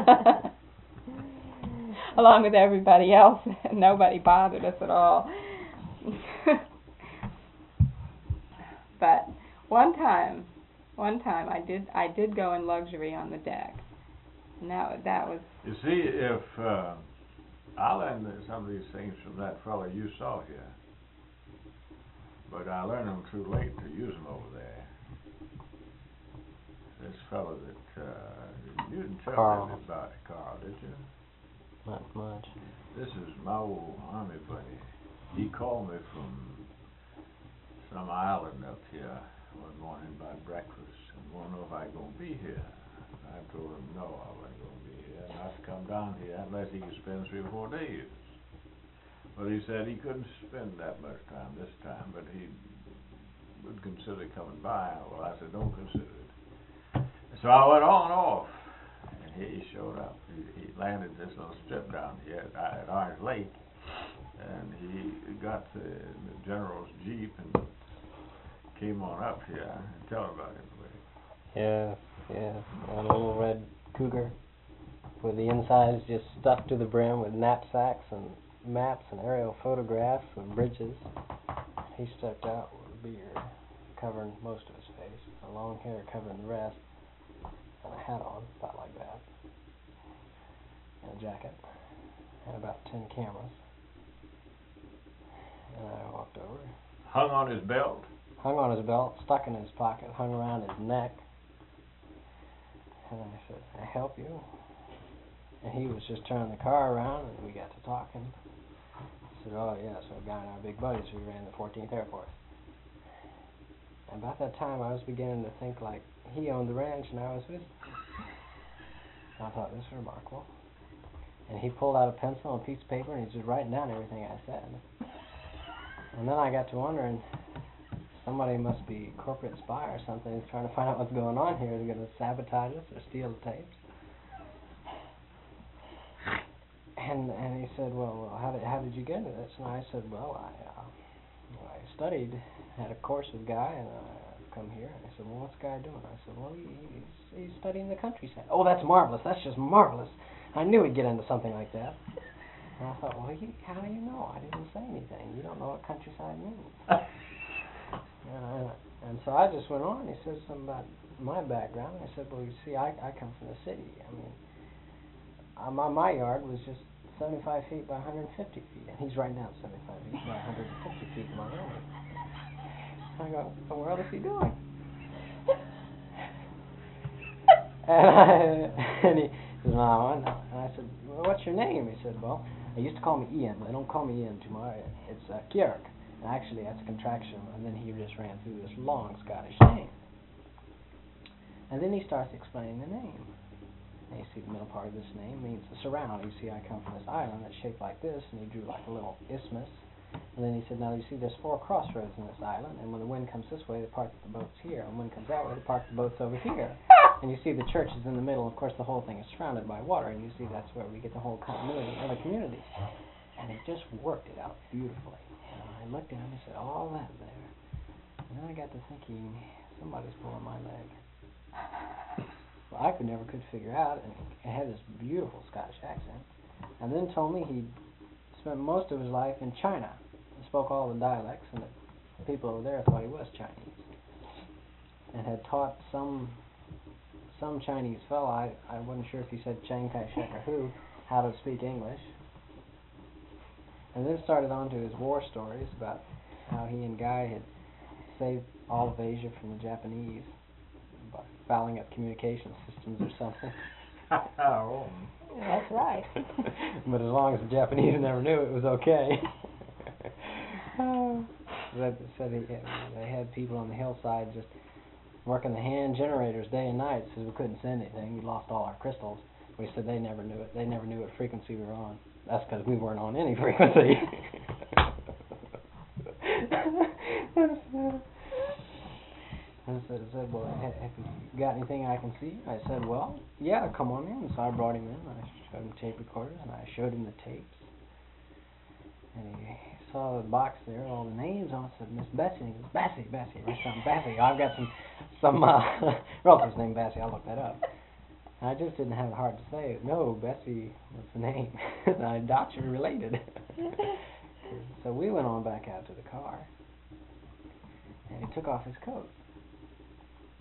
[SPEAKER 2] along with everybody else. Nobody bothered us at all. But one time, One time I did I did go in luxury on the deck. And that that was.
[SPEAKER 4] You see, if uh, I learned some of these things from that fellow you saw here, but I learned them too late to use them over there. This fellow that uh, you didn't tell
[SPEAKER 3] Carl.
[SPEAKER 4] me about it, Carl, did you?
[SPEAKER 3] Not much.
[SPEAKER 4] This is my old army buddy. He called me from some island up here one morning by breakfast and wanted to know if I was going to be here. I told him no, I wasn't going to be here, not to come down here unless he could spend three or four days. But he said he couldn't spend that much time this time, but he would consider coming by. Well, I said, don't consider it. So I went on off, and he showed up. He, he landed this little strip down here at, at Orange Lake, and he got the, the general's jeep and came on up here. And tell about it, please.
[SPEAKER 3] Yeah, yeah. On a little red Cougar with the insides just stuffed to the brim with knapsacks and maps and aerial photographs and bridges. He stepped out with a beard covering most of his face, and long hair covering the rest, and a hat on, about like that, and a jacket, and about ten cameras. And I walked over.
[SPEAKER 4] Hung on his belt?
[SPEAKER 3] Hung on his belt, stuck in his pocket, hung around his neck. And I said, "Can I help you?" And he was just turning the car around, and we got to talking. I said, "Oh, yeah, so a guy and I are big buddies. We ran the fourteenth Air Force." And about that time, I was beginning to think like he owned the ranch and I was visiting. I thought, this is remarkable. And he pulled out a pencil and a piece of paper, and he's just writing down everything I said. And then I got to wondering, somebody must be a corporate spy or something who's trying to find out what's going on here. They're going to sabotage us or steal the tapes. And and he said, well, well how did how did you get into this? And I said, well, I uh, I studied, had a course with Guy, and I come here. And I said, well, what's Guy doing? I said, well, he, he's he's studying the countryside. Oh, that's marvelous. That's just marvelous. I knew he'd get into something like that. And I thought, well, he, how do you know? I didn't say anything. You don't know what countryside means. And, I, and so I just went on. He said something about my background. I said, well, you see, I, I come from the city. I mean, uh, my, my yard was just seventy-five feet by one hundred fifty feet. And he's right now seventy-five feet by one hundred fifty feet in my room. I go, what the world is he doing? and, I, and he says, no, I know. And I said, well, what's your name? He said, well, they used to call me Ian, but they don't call me Ian too much. It's uh, Kjerk. And actually, that's a contraction. And then he just ran through this long Scottish name. And then he starts explaining the name. And you see the middle part of this name means the surround. You see, I come from this island that's shaped like this, and he drew like a little isthmus. And then he said, now you see there's four crossroads in this island, and when the wind comes this way, they park the boats here. And when the wind comes that way, they park the boats over here. And you see the church is in the middle. Of course, the whole thing is surrounded by water, and you see that's where we get the whole continuity of the community. And he just worked it out beautifully. And I looked at him and said, all that there. And then I got to thinking, somebody's pulling my leg. Well, I could never could figure out, and he had this beautiful Scottish accent. And then told me he'd spent most of his life in China. He spoke all the dialects, and the people over there thought he was Chinese. And had taught some some Chinese fellow, I, I wasn't sure if he said Chiang Kai-shek or who, how to speak English. And then started on to his war stories about how he and Guy had saved all of Asia from the Japanese by fouling up communication systems or something.
[SPEAKER 4] Oh.
[SPEAKER 5] Yeah, that's right.
[SPEAKER 3] But as long as the Japanese never knew, it was okay. That said, he, they had people on the hillside just working the hand generators day and night. Says we couldn't send anything. We lost all our crystals. But he said they never knew it. They never knew what frequency we were on. That's because we weren't on any frequency. I said, I said, well, have you got anything I can see? I said, well, yeah, come on in. So I brought him in, and I showed him tape recorders, and I showed him the tapes. And he saw the box there, all the names on it. I said, Miss Bessie. And he goes, Bessie, Bessie, restaurant Bessie. I've got some, some uh, relatives named Bessie. I'll look that up. And I just didn't have the heart to say it. No, Bessie was the name. And I doctor related. So we went on back out to the car, and he took off his coat.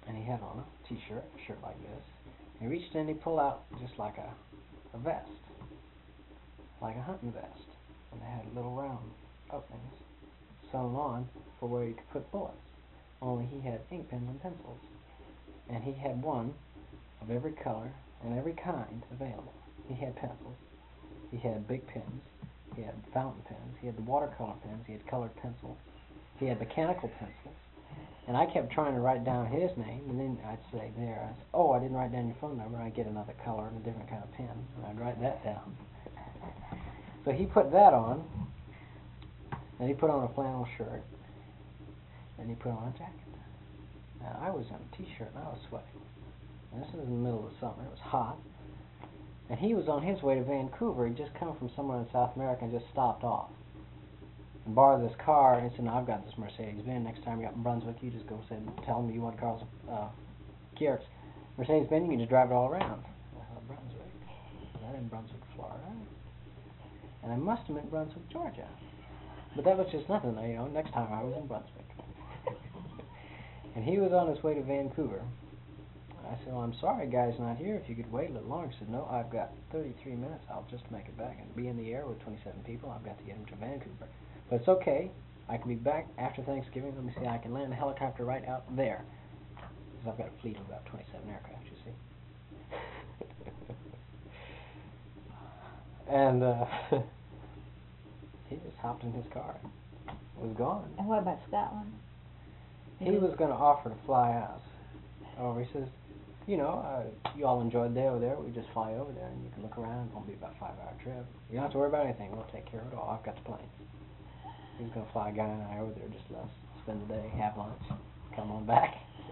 [SPEAKER 3] and he had on a t-shirt, a shirt like this. He reached in and he pulled out just like a, a vest, like a hunting vest, and they had little round openings sewn on for where you could put bullets. Only he had ink pens and pencils, and he had one of every color and every kind available. He had pencils, he had big pens, he had fountain pens, he had the watercolor pens, he had colored pencils, he had mechanical pencils. And I kept trying to write down his name, and then I'd say there, I'd say, oh, I didn't write down your phone number. I'd get another color and a different kind of pen, and I'd write that down. So he put that on, and he put on a flannel shirt, and he put on a jacket. Now, I was in a t-shirt, and I was sweating. And this was in the middle of the summer. It was hot. And he was on his way to Vancouver. He'd just come from somewhere in South America and just stopped off and borrowed this car, and he said, no, I've got this Mercedes-Benz. Next time you're up in Brunswick, you just go say, tell him you want Carl's uh, Kierke's Mercedes-Benz, you can just drive it all around. I thought, Brunswick? Was that in Brunswick, Florida? And I must have meant Brunswick, Georgia. But that was just nothing, you know, next time I was in Brunswick. And he was on his way to Vancouver. I said, well, I'm sorry, guy's not here. If you could wait a little longer. He said, no, I've got thirty-three minutes. I'll just make it back and be in the air with twenty-seven people. I've got to get him to Vancouver. But it's okay. I can be back after Thanksgiving. Let me see. I can land a helicopter right out there. Because I've got a fleet of about twenty-seven aircraft, you see. and uh, he just hopped in his car and was gone.
[SPEAKER 5] And what about Scotland?
[SPEAKER 3] He was going to offer to fly us over. He says, you know, uh, you all enjoyed the day over there. We just fly over there and you can look around. It's going to be about a five-hour trip. You don't have to worry about anything. We'll take care of it all. I've got the plane. He's going to fly a guy and I over there, just let us spend the day, have lunch, come on back.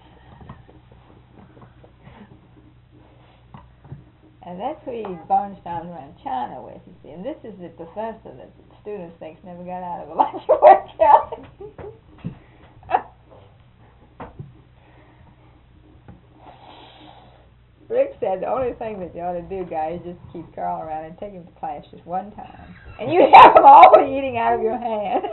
[SPEAKER 5] And that's who he Bernstein around China with, you see. And this is the professor that the students think never got out of a lunch workshop. Rick said the only thing that you ought to do, guys, is just keep Carl around and take him to class just one time. And you have him always eating out of your hand.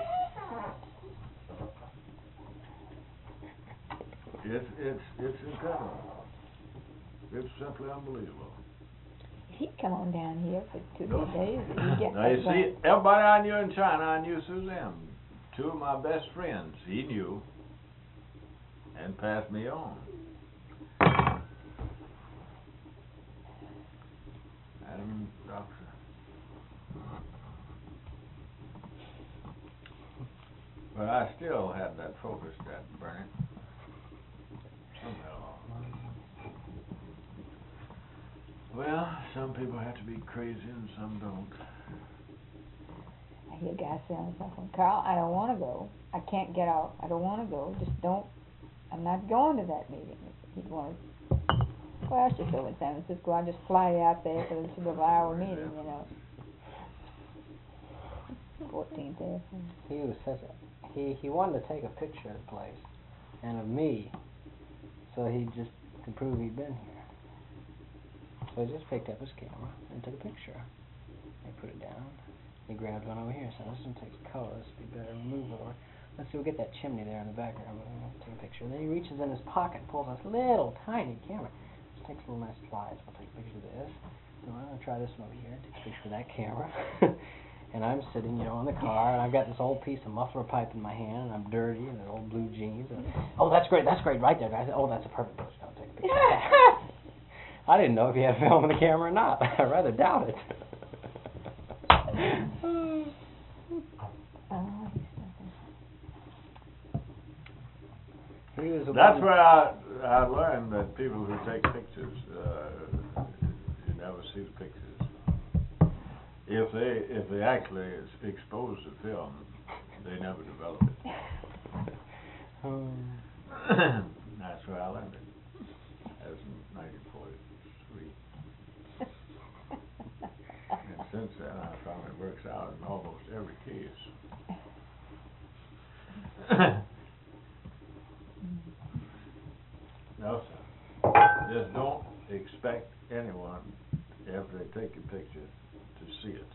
[SPEAKER 4] It's, it's, it's incredible. It's simply unbelievable.
[SPEAKER 5] He'd come on down here for two
[SPEAKER 4] No.
[SPEAKER 5] days. And get
[SPEAKER 4] Now, you see, everybody I knew in China, I knew Suzanne. Two of my best friends, he knew and passed me on. And Doctor But I still had that focus that burning. Somehow. Well, some people have to be crazy and some don't.
[SPEAKER 5] I hear guys say on the phone, Carl, I don't want to go. I can't get out. I don't want to go. Just don't. I'm not going to that meeting. He'd want to. Well, it's just over in San Francisco. I'll just fly out there for the Super Bowl meeting, you know. fourteenth there.
[SPEAKER 3] He was such a. He, he wanted to take a picture of the place and of me so he just could prove he'd been here. So he just picked up his camera and took a picture. He put it down. He grabbed one over here and said, this one takes color. This would be better. Move over. Let's see, we'll get that chimney there in the background. We'll take a picture. And then he reaches in his pocket and pulls this little tiny camera. Just takes a little nice slides. We'll take a picture of this. So I'm going to try this one over here. Take a picture of that camera. And I'm sitting, you know, in the car, and I've got this old piece of muffler pipe in my hand, and I'm dirty, and old blue jeans. And, oh, that's great, that's great, right there, guys. Oh, that's a perfect picture. I'll take a picture of that. I didn't know if he had film in the camera or not. I rather doubt it. He was a
[SPEAKER 4] That's
[SPEAKER 3] one-
[SPEAKER 4] where I, I learned that people who take pictures, uh, you never see the pictures. If they if they actually expose the film, they never develop it.
[SPEAKER 3] Um,
[SPEAKER 4] That's where I learned it. That was in nineteen forty-three. And since then, I found it works out in almost every case. No, sir. Just don't expect anyone, after they take a picture, to see it.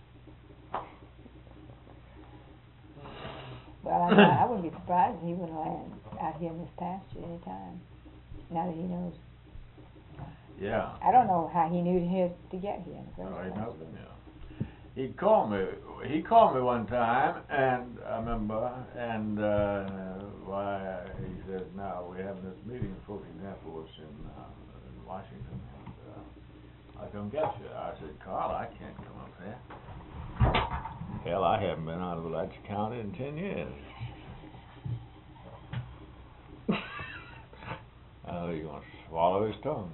[SPEAKER 5] Well, I, I wouldn't be surprised if he wouldn't land out here in this pasture any time. now that he knows.
[SPEAKER 4] Yeah.
[SPEAKER 5] I don't know how he knew his to get here in the first
[SPEAKER 4] Oh, he
[SPEAKER 5] place.
[SPEAKER 4] knows him, yeah. He called me. He called me one time, and I remember, and uh, why he said, "Now we're having this meeting in fourteen Airports in, uh, in Washington, and uh, I come get you." I said, "Carl, I can't come up there. Hell, I haven't been out of Alachua County in ten years." Oh, he's gonna swallow his tongue.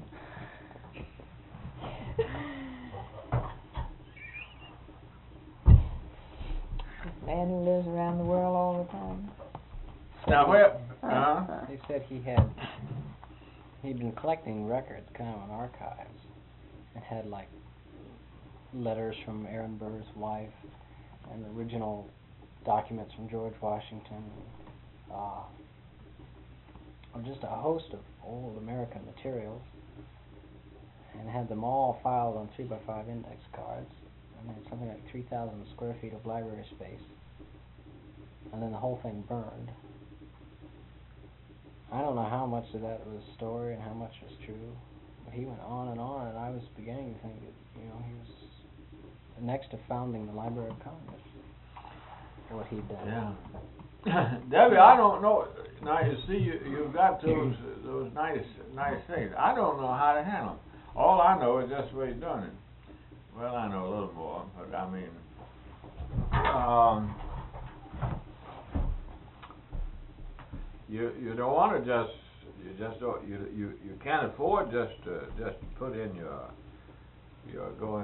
[SPEAKER 5] Man who lives around the world all the time.
[SPEAKER 4] Now where? Uh,
[SPEAKER 3] They said he had he'd been collecting records, kind of in archives, and had like letters from Aaron Burr's wife, and original documents from George Washington, uh, or just a host of old American materials, and had them all filed on three by five index cards. And had something like three thousand square feet of library space, and then the whole thing burned. I don't know how much of that was story and how much was true, but he went on and on, and I was beginning to think that, you know, he was next to founding the Library of Congress, what he'd done.
[SPEAKER 4] yeah. Debbie, I don't know. Now you see, you you've got those those nice nice things. I don't know how to handle them. All I know is just the way you're doing it. Well, I know a little more, but I mean, um, you you don't want to just you just don't you you you can't afford just to just to put in your your going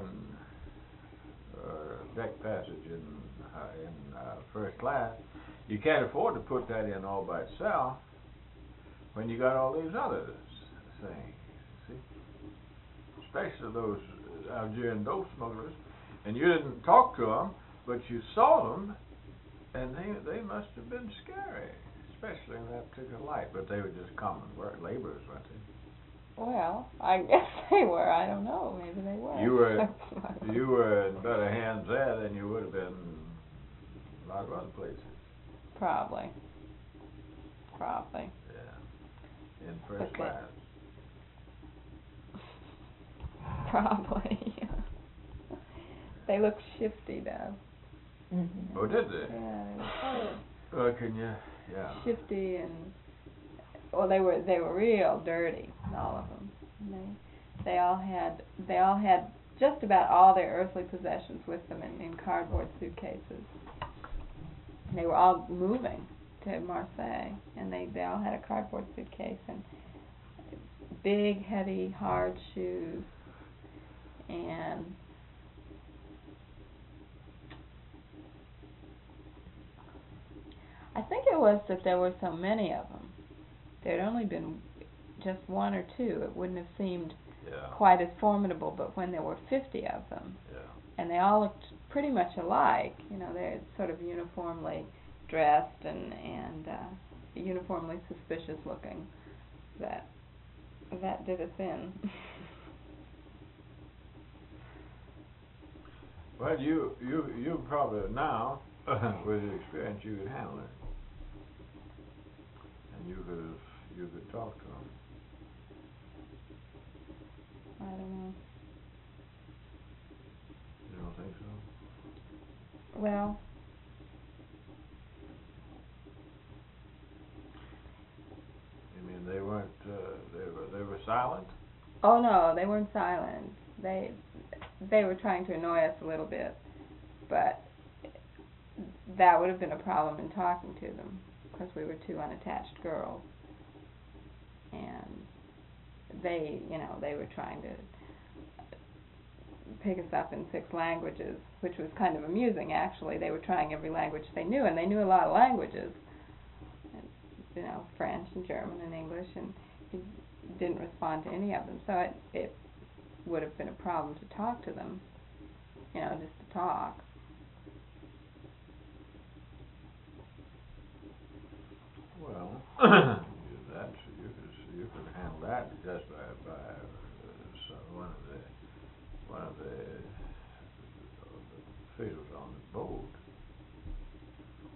[SPEAKER 4] uh, deck passage in uh, in uh, first class. You can't afford to put that in all by itself when you got all these others things. See, especially those Algerian dope smugglers, and you didn't talk to them, but you saw them, and they they must have been scary, especially in that particular light. But they were just common work laborers, weren't they?
[SPEAKER 2] Well, I guess they were. I don't know. Maybe they were.
[SPEAKER 4] You were you were in better hands there than you would have been a lot of other places.
[SPEAKER 2] Probably. Probably.
[SPEAKER 4] Yeah, in first
[SPEAKER 2] Okay.
[SPEAKER 4] class.
[SPEAKER 2] Probably. They look shifty, though.
[SPEAKER 5] Mm-hmm.
[SPEAKER 4] Oh, did they?
[SPEAKER 2] Yeah, they were sort of
[SPEAKER 4] Uh, can you? Yeah.
[SPEAKER 2] shifty and well, they were they were real dirty, all of them. And they they all had they all had just about all their earthly possessions with them in, in cardboard suitcases. And they were all moving to Marseille, and they they all had a cardboard suitcase and big, heavy, hard shoes, and I think it was that there were so many of them. There had only been just one or two. It wouldn't have seemed
[SPEAKER 4] Yeah.
[SPEAKER 2] quite as formidable, but when there were fifty of them,
[SPEAKER 4] Yeah.
[SPEAKER 2] and they all looked pretty much alike, you know, they're sort of uniformly dressed and and uh, uniformly suspicious looking, that that did us in.
[SPEAKER 4] Well, you you you probably now with your experience you could handle it, and you could you could talk to them.
[SPEAKER 2] I don't know.
[SPEAKER 4] You don't think so?
[SPEAKER 2] Well,
[SPEAKER 4] You mean they weren't uh, they were they were silent?
[SPEAKER 2] oh no, they weren't silent. They they were trying to annoy us a little bit, but that would have been a problem in talking to them because we were two unattached girls, and they, you know, they were trying to pick us up in six languages, which was kind of amusing actually. They were trying every language they knew, and they knew a lot of languages, and, you know, French and German and English, and he didn't respond to any of them, so it, it would have been a problem to talk to them, you know, just to talk.
[SPEAKER 4] Well, that's you could you could handle that just by by uh, some, one of the one of the, the officials on the board.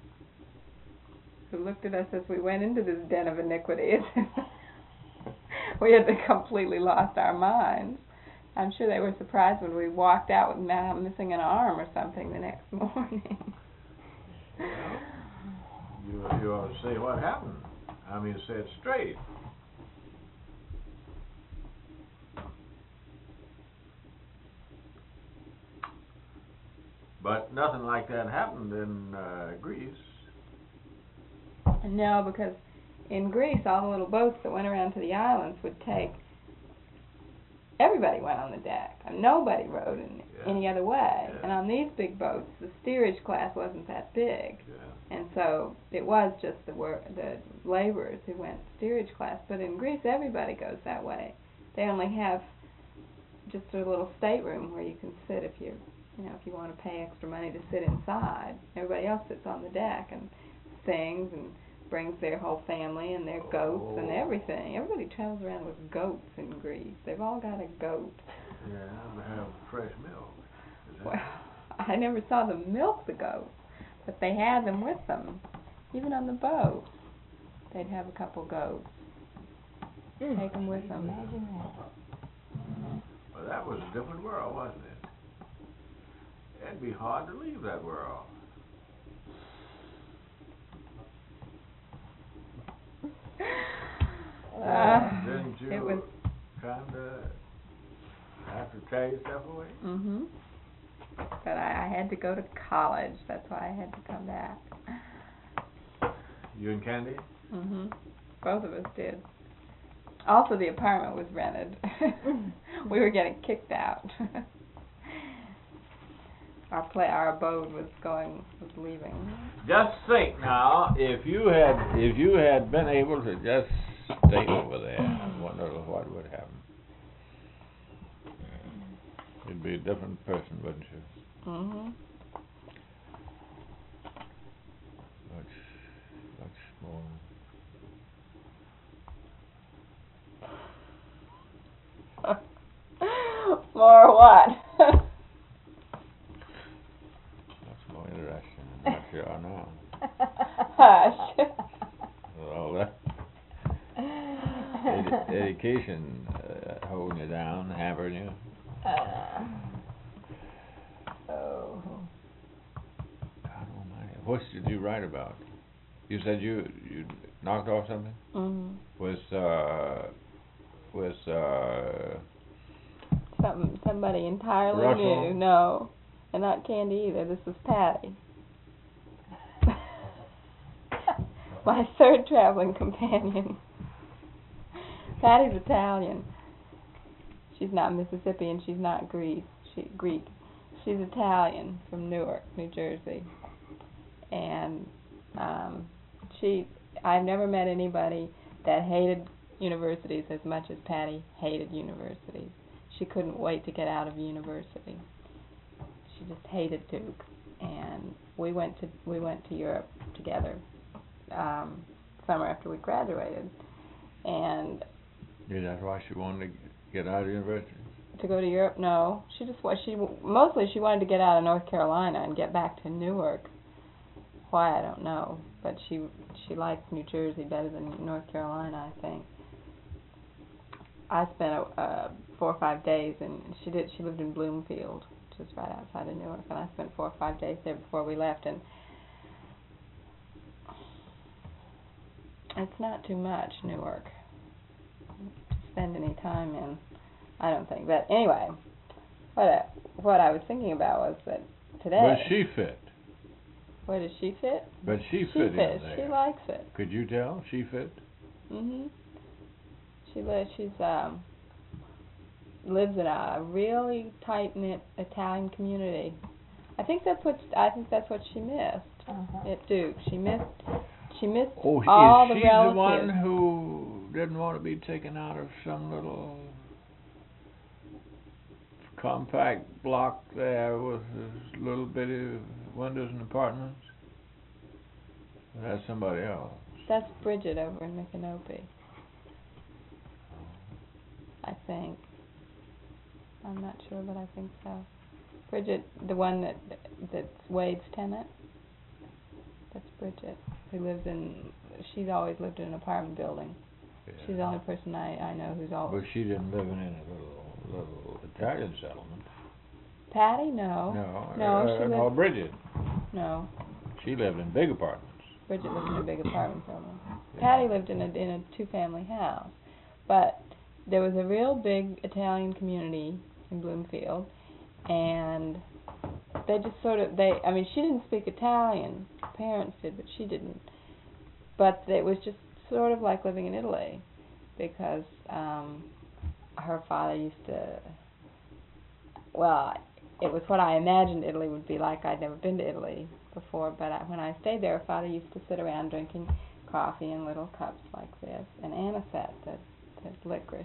[SPEAKER 2] Who looked at us as we went into this den of iniquity. we had completely lost our minds. I'm sure they were surprised when we walked out with now missing an arm or something the next morning.
[SPEAKER 4] Well, you, you ought to say what happened. I mean, say it straight. But nothing like that happened in uh, Greece.
[SPEAKER 2] No, because in Greece, all the little boats that went around to the islands would take, everybody went on the deck, and nobody rowed in
[SPEAKER 4] Yeah.
[SPEAKER 2] any other way.
[SPEAKER 4] Yeah.
[SPEAKER 2] And on these big boats, the steerage class wasn't that big.
[SPEAKER 4] Yeah.
[SPEAKER 2] And so it was just the wor- the laborers who went steerage class. But in Greece, everybody goes that way. They only have just a little stateroom where you can sit if you, you know, if you want to pay extra money to sit inside. Everybody else sits on the deck and sings and brings their whole family and their goats and
[SPEAKER 4] Oh.
[SPEAKER 2] everything. Everybody travels around with goats in Greece. They've all got a goat.
[SPEAKER 4] Yeah, they have fresh milk. Is that
[SPEAKER 2] Well, I never saw them milk the goats, but they had them with them. Even on the boat, they'd have a couple goats.
[SPEAKER 5] Mm.
[SPEAKER 2] Take them with them.
[SPEAKER 5] Imagine that.
[SPEAKER 4] Well, that was a different world, wasn't it? It'd be hard to leave that world.
[SPEAKER 2] Uh,
[SPEAKER 4] Didn't you
[SPEAKER 2] it was.
[SPEAKER 4] kinda have to carry yourself away?
[SPEAKER 2] Mhm. But I, I had to go to college. That's why I had to come back.
[SPEAKER 4] You and Candy?
[SPEAKER 2] Mhm. Both of us did. Also, the apartment was rented. We were getting kicked out. Our play, our abode was going, was leaving.
[SPEAKER 1] Just think now, if you had, if you had been able to just stay over there, I wonder what would happen. You'd be a different person, wouldn't you?
[SPEAKER 2] Mhm.
[SPEAKER 1] Much, much more.
[SPEAKER 2] More what?
[SPEAKER 1] Much more interesting than what you are now.
[SPEAKER 2] Hush.
[SPEAKER 1] With all that edu- education uh, holding you down, hampering you.
[SPEAKER 5] Uh, oh.
[SPEAKER 1] God almighty. What did you write about? You said you you knocked off something?
[SPEAKER 2] Mhm.
[SPEAKER 1] Was uh was uh
[SPEAKER 2] Some somebody entirely
[SPEAKER 1] Russell?
[SPEAKER 2] new. No, and not Candy either. This was Patty. My third traveling companion. Patty's Italian. She's not Mississippi and she's not Greece. She Greek. She's Italian from Newark, New Jersey. And um, she, I've never met anybody that hated universities as much as Patty hated universities. She couldn't wait to get out of university. She just hated Duke. And we went to we went to Europe together. Um, summer after we graduated, and
[SPEAKER 1] yeah, that's why she wanted to get out of university.
[SPEAKER 2] to go to Europe. No, she just wa she mostly she wanted to get out of North Carolina and get back to Newark. Why, I don't know, but she she likes New Jersey better than North Carolina, I think. I spent a, uh, four or five days, and she did. She lived in Bloomfield, which is right outside of Newark, and I spent four or five days there before we left, and it's not too much, Newark, to spend any time in, I don't think. But anyway, what I, what I was thinking about was that today...
[SPEAKER 1] But she fit.
[SPEAKER 2] Where does she fit?
[SPEAKER 1] But she,
[SPEAKER 2] She
[SPEAKER 1] fit in
[SPEAKER 2] fits.
[SPEAKER 1] there.
[SPEAKER 2] She likes it.
[SPEAKER 1] Could you tell? She fit?
[SPEAKER 2] Mhm. She lives. She's um lives in a really tight knit Italian community. I think that's what I think that's what she missed
[SPEAKER 5] Uh-huh.
[SPEAKER 2] at Duke. She missed. She missed
[SPEAKER 1] Oh,
[SPEAKER 2] all
[SPEAKER 1] is
[SPEAKER 2] the
[SPEAKER 1] she
[SPEAKER 2] relatives.
[SPEAKER 1] the one who didn't want to be taken out of some little compact block there with his little bitty windows and apartments? Or that's somebody else.
[SPEAKER 2] That's Bridget over in Micanopy, I think. I'm not sure, but I think so. Bridget, the one that that's Wade's tenant. That's Bridget, who lives in. She's always lived in an apartment building. She's the only person I, I know who's all.
[SPEAKER 1] But she didn't live in any little little Italian settlement.
[SPEAKER 2] Patty, no.
[SPEAKER 1] No.
[SPEAKER 2] No,
[SPEAKER 1] uh,
[SPEAKER 2] she
[SPEAKER 1] no,
[SPEAKER 2] lived-
[SPEAKER 1] Bridget.
[SPEAKER 2] No.
[SPEAKER 1] She lived in big apartments.
[SPEAKER 2] Bridget lived in a big apartment building. Patty lived in a in a two-family house, but there was a real big Italian community in Bloomfield, and they just sort of they. I mean, she didn't speak Italian. Her parents did, but she didn't. But it was just sort of like living in Italy, because um, her father used to. Well, it was what I imagined Italy would be like. I'd never been to Italy before, but I, when I stayed there, her father used to sit around drinking coffee in little cups like this, and anisette, the, the licorice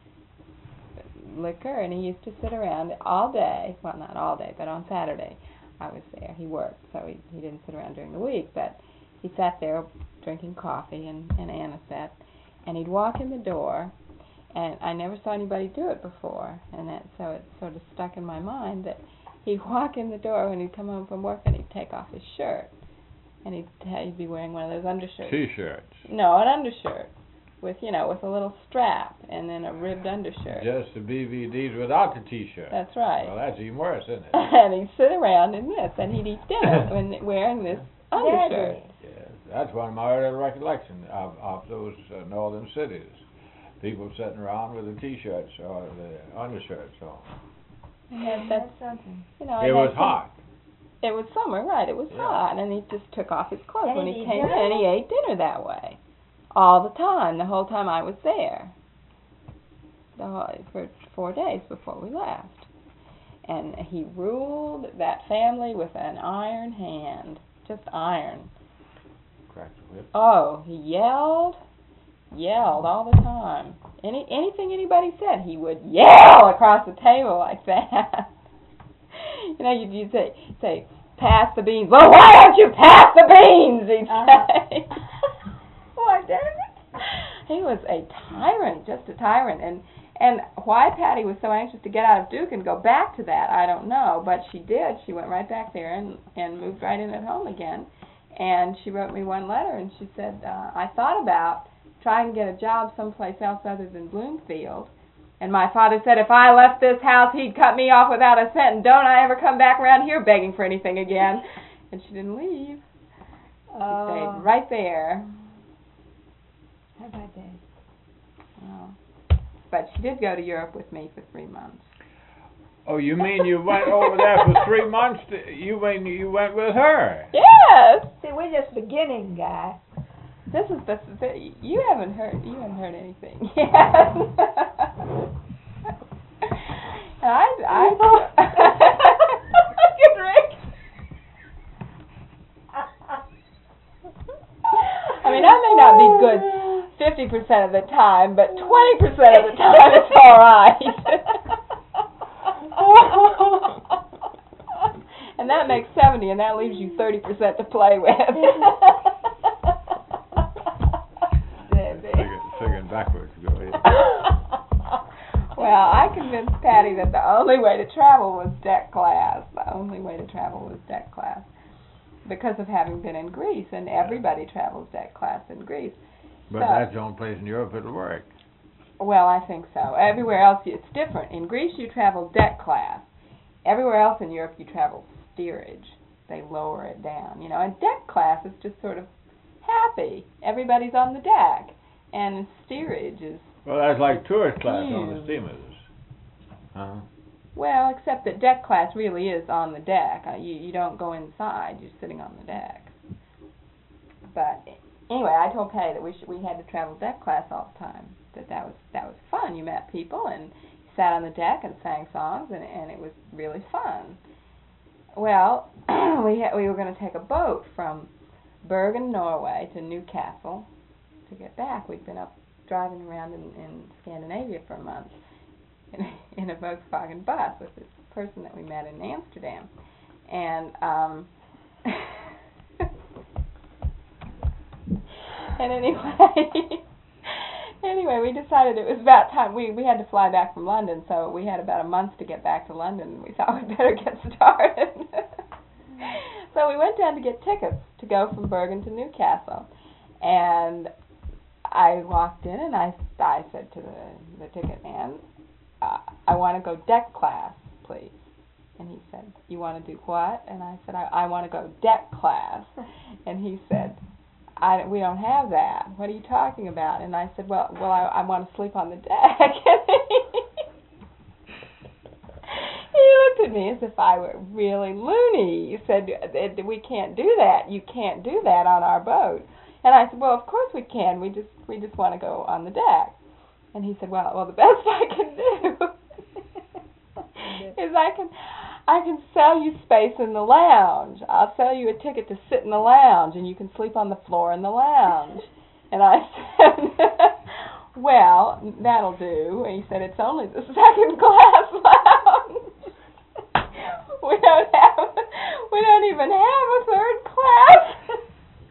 [SPEAKER 2] liquor, and he used to sit around all day. Well, not all day, but on Saturday I was there. He worked, so he, he didn't sit around during the week, but he sat there drinking coffee and, and anisette, and he'd walk in the door, and I never saw anybody do it before, and that so it sort of stuck in my mind that he'd walk in the door when he'd come home from work and he'd take off his shirt, and he'd, he'd be wearing one of those undershirts.
[SPEAKER 1] T-shirts.
[SPEAKER 2] No, an undershirt with, you know, with a little strap and then a ribbed undershirt.
[SPEAKER 1] Just the B V Ds without the T-shirt.
[SPEAKER 2] That's right.
[SPEAKER 1] Well, that's even worse, isn't it?
[SPEAKER 2] And he'd sit around in this, and he'd eat dinner when wearing this undershirt.
[SPEAKER 1] Yes, that's one of my early recollections of, of those uh, northern cities. People sitting around with the T-shirts or the undershirts on.
[SPEAKER 2] And that's,
[SPEAKER 5] That's something.
[SPEAKER 2] you know,
[SPEAKER 1] It
[SPEAKER 2] and
[SPEAKER 1] was
[SPEAKER 2] that's-
[SPEAKER 1] hot.
[SPEAKER 2] It was summer, right? It was
[SPEAKER 1] Yeah.
[SPEAKER 2] hot, and he just took off his clothes
[SPEAKER 5] And
[SPEAKER 2] when
[SPEAKER 5] he
[SPEAKER 2] he
[SPEAKER 5] ate
[SPEAKER 2] came
[SPEAKER 5] dinner?
[SPEAKER 2] in. He ate dinner that way, all the time, the whole time I was there. The whole, for four days before we left, and he ruled that family with an iron hand, just iron.
[SPEAKER 1] Cracked the whip.
[SPEAKER 2] Oh, he yelled, yelled all the time. Any anything anybody said, he would yell across the table like that. You know, you'd, you'd say, say, pass the beans. Well, why don't you pass the beans? He'd say. Why, damn it? He was a tyrant, just a tyrant. And and why Patty was so anxious to get out of Duke and go back to that, I don't know. But she did. She went right back there and, and moved right in at home again. And she wrote me one letter, and she said, uh, I thought about trying to get a job someplace else other than Bloomfield. And my father said if I left this house, he'd cut me off without a cent, and don't I ever come back around here begging for anything again. And she didn't leave. She
[SPEAKER 5] Oh,
[SPEAKER 2] stayed right there.
[SPEAKER 5] how about that?
[SPEAKER 2] Oh. But she did go to Europe with me for three months.
[SPEAKER 1] Oh, you mean you went over there for three months? To, you mean you went with her?
[SPEAKER 2] Yes!
[SPEAKER 5] See, we're just beginning, guy.
[SPEAKER 2] This is the, the you haven't heard you haven't heard anything yet. And I I Look at Rick. I mean, I may not be good fifty percent of the time, but twenty percent of the time it's all right. And that makes seventy, and that leaves you thirty percent to play with.
[SPEAKER 1] Figuring, figuring backwards. Go ahead.
[SPEAKER 2] Well, I convinced Patty that the only way to travel was deck class. The only way to travel was deck class. Because of having been in Greece, and everybody travels deck class in Greece.
[SPEAKER 1] But
[SPEAKER 2] So-
[SPEAKER 1] that's the only place in Europe it'll work.
[SPEAKER 2] Well, I think so. Everywhere else it's different. In Greece you travel deck class. Everywhere else in Europe you travel steerage. They lower it down, you know. And deck class is just sort of happy. Everybody's on the deck. And steerage is,
[SPEAKER 1] Well, that's like tourist class on the
[SPEAKER 2] Huge.
[SPEAKER 1] steamers. Huh?
[SPEAKER 2] well, except that deck class really is on the deck. Uh, you you don't go inside. You're sitting on the deck. But anyway, I told Patty that we should, we had to travel deck class all the time. That that was that was fun. You met people and sat on the deck and sang songs, and and it was really fun. Well, we ha- we were going to take a boat from Bergen, Norway, to Newcastle to get back. We'd been up driving around in, in Scandinavia for a month in a, in a Volkswagen bus with this person that we met in Amsterdam, and um, and anyway. Anyway, we decided it was about time. We we had to fly back from London, so we had about a month to get back to London. We thought we'd better get started. So we went down to get tickets to go from Bergen to Newcastle. And I walked in and I, I said to the, the ticket man, uh, I want to go deck class, please. And he said, you want to do what? And I said, I, I want to go deck class. And he said, I, we don't have that. What are you talking about? And I said, well, well, I, I want to sleep on the deck. He looked at me as if I were really loony. He said, we can't do that. You can't do that on our boat. And I said, well, of course we can. We just we just want to go on the deck. And he said, well, well, the best I can do is I can I can sell you space in the lounge. I'll sell you a ticket to sit in the lounge, and you can sleep on the floor in the lounge. And I said, well, that'll do. And he said, it's only the second class lounge. We don't have, we don't even have a third class.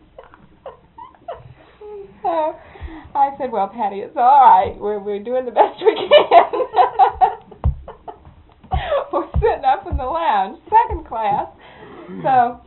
[SPEAKER 2] So I said, well, Patty, it's all right. We're we're doing the best we can. We're sitting up in the lounge, second class. So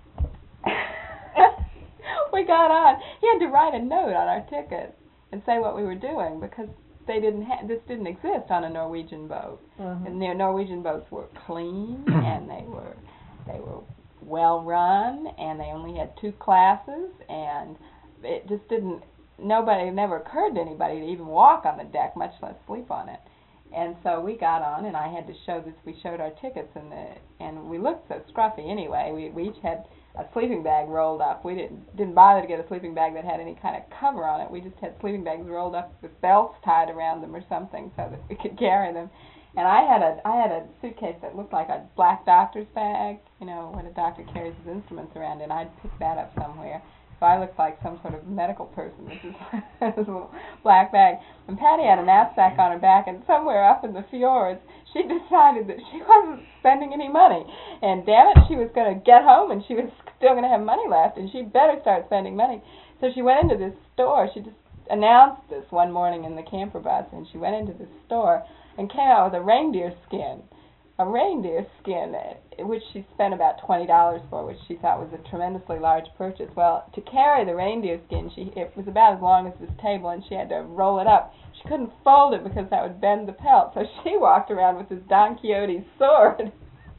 [SPEAKER 2] we got on. He had to write a note on our ticket and say what we were doing because they didn't ha- this didn't exist on a Norwegian boat.
[SPEAKER 5] Uh-huh.
[SPEAKER 2] And their Norwegian boats were clean and they were they were well run and they only had two classes and it just didn't nobody it never occurred to anybody to even walk on the deck, much less sleep on it. And so we got on and I had to show this we showed our tickets and the and we looked so scruffy anyway. We we each had a sleeping bag rolled up. We didn't didn't bother to get a sleeping bag that had any kind of cover on it. We just had sleeping bags rolled up with belts tied around them or something so that we could carry them. And I had a I had a suitcase that looked like a black doctor's bag, you know, when a doctor carries his instruments around, and I'd picked that up somewhere. So I looked like some sort of medical person with this, this little black bag. And Patty had a knapsack on her back, and somewhere up in the fjords, she decided that she wasn't spending any money. And damn it, she was going to get home, and she was still going to have money left, and she better start spending money. So she went into this store. She just announced this one morning in the camper bus, and she went into this store and came out with a reindeer skin. A reindeer skin, which she spent about twenty dollars for, which she thought was a tremendously large purchase. Well, to carry the reindeer skin, she it was about as long as this table, and she had to roll it up. She couldn't fold it because that would bend the pelt, so she walked around with this Don Quixote sword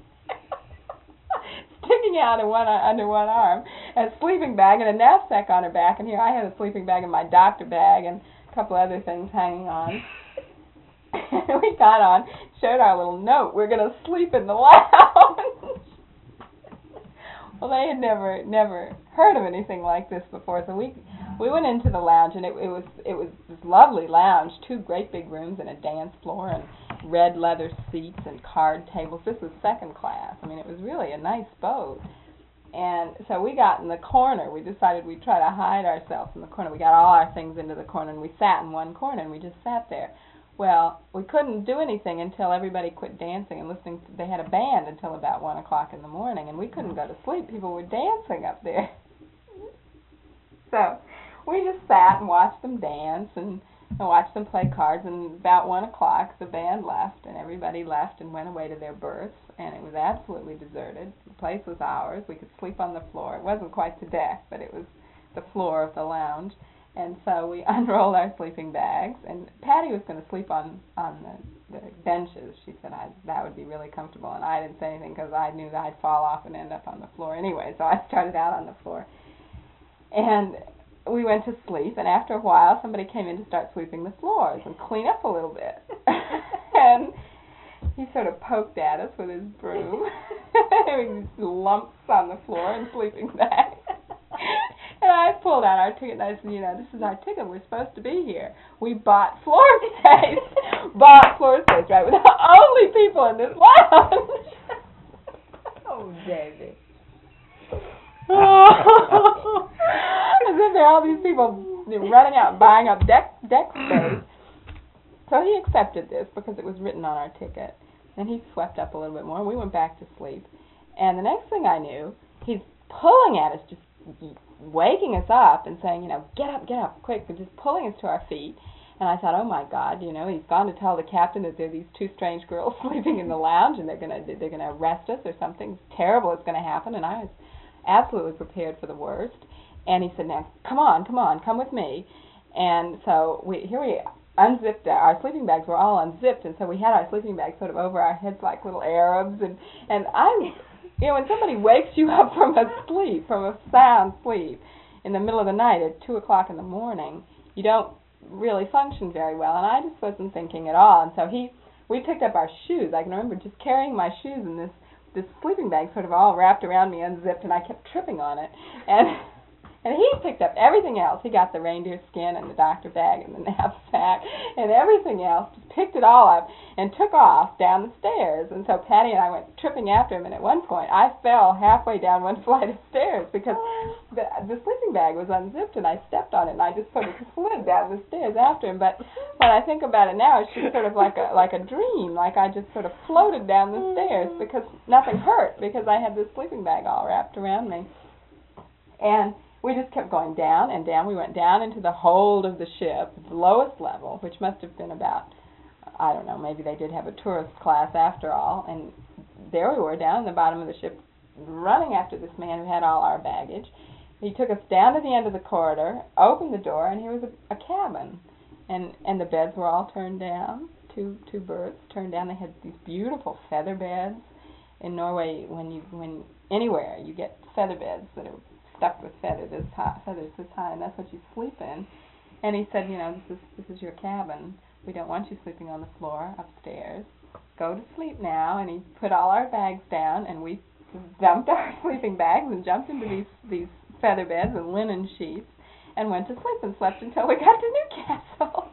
[SPEAKER 2] sticking out in one, under one arm, and a sleeping bag and a knapsack on her back. And here I had a sleeping bag and my doctor bag and a couple other things hanging on. We got on, showed our little note, we're going to sleep in the lounge. Well, they had never never heard of anything like this before, so we we went into the lounge, and it, it was it was this lovely lounge, two great big rooms and a dance floor and red leather seats and card tables. This was second class. I mean, it was really a nice boat. And so we got in the corner. We decided we'd try to hide ourselves in the corner. We got all our things into the corner, and we sat in one corner, and we just sat there. Well, we couldn't do anything until everybody quit dancing and listening. To, they had a band until about one o'clock in the morning, and we couldn't go to sleep. People were dancing up there. So we just sat and watched them dance and, and watched them play cards, and about one o'clock the band left, and everybody left and went away to their berths, and it was absolutely deserted. The place was ours. We could sleep on the floor. It wasn't quite the deck, but it was the floor of the lounge. And so we unrolled our sleeping bags, and Patty was going to sleep on on the, the benches. She said I, that would be really comfortable, and I didn't say anything because I knew that I'd fall off and end up on the floor anyway, so I started out on the floor. And we went to sleep, and after a while somebody came in to start sweeping the floors and clean up a little bit. And he sort of poked at us with his broom. These lumps on the floor and sleeping bags. And I pulled out our ticket, and I said, you know, this is our ticket. We're supposed to be here. We bought floor space. bought floor space, right? We're the only people in this lounge.
[SPEAKER 5] Oh, David.
[SPEAKER 2] Oh. As if there are all these people running out and buying up deck, deck space. So he accepted this because it was written on our ticket. And he swept up a little bit more, and we went back to sleep. And the next thing I knew, he's pulling at us, just waking us up and saying, you know, get up, get up, quick, and just pulling us to our feet. And I thought, oh my God, you know, he's gone to tell the captain that there are these two strange girls sleeping in the lounge, and they're gonna they're gonna arrest us, or something terrible is gonna happen. And I was absolutely prepared for the worst. And he said, now, come on, come on, come with me. And so we here we unzipped our, our sleeping bags were all unzipped, and so we had our sleeping bags sort of over our heads like little Arabs. And and I, you know, when somebody wakes you up from a sleep, from a sound sleep, in the middle of the night at two o'clock in the morning, you don't really function very well. And I just wasn't thinking at all. And so he, we picked up our shoes. I can remember just carrying my shoes in this this sleeping bag, sort of all wrapped around me, unzipped, and I kept tripping on it. And And he picked up everything else. He got the reindeer skin and the doctor bag and the knapsack and everything else, just picked it all up and took off down the stairs. And so Patty and I went tripping after him, and at one point I fell halfway down one flight of stairs because the, the sleeping bag was unzipped and I stepped on it, and I just sort of slid down the stairs after him. But when I think about it now, it's just sort of like a, like a dream, like I just sort of floated down the stairs because nothing hurt because I had this sleeping bag all wrapped around me. And we just kept going down and down. We went down into the hold of the ship, the lowest level, which must have been about, I don't know, maybe they did have a tourist class after all. And there we were down in the bottom of the ship, running after this man who had all our baggage. He took us down to the end of the corridor, opened the door, and here was a, a cabin. And and the beds were all turned down, two two berths turned down. They had these beautiful feather beds. In Norway, when you when anywhere you get feather beds that are stuck with feathers this high, feathers this high, and that's what you sleep in. And he said, you know, this is this is your cabin. We don't want you sleeping on the floor upstairs. Go to sleep now. And he put all our bags down, and we dumped our sleeping bags and jumped into these these feather beds and linen sheets, and went to sleep and slept until we got to Newcastle.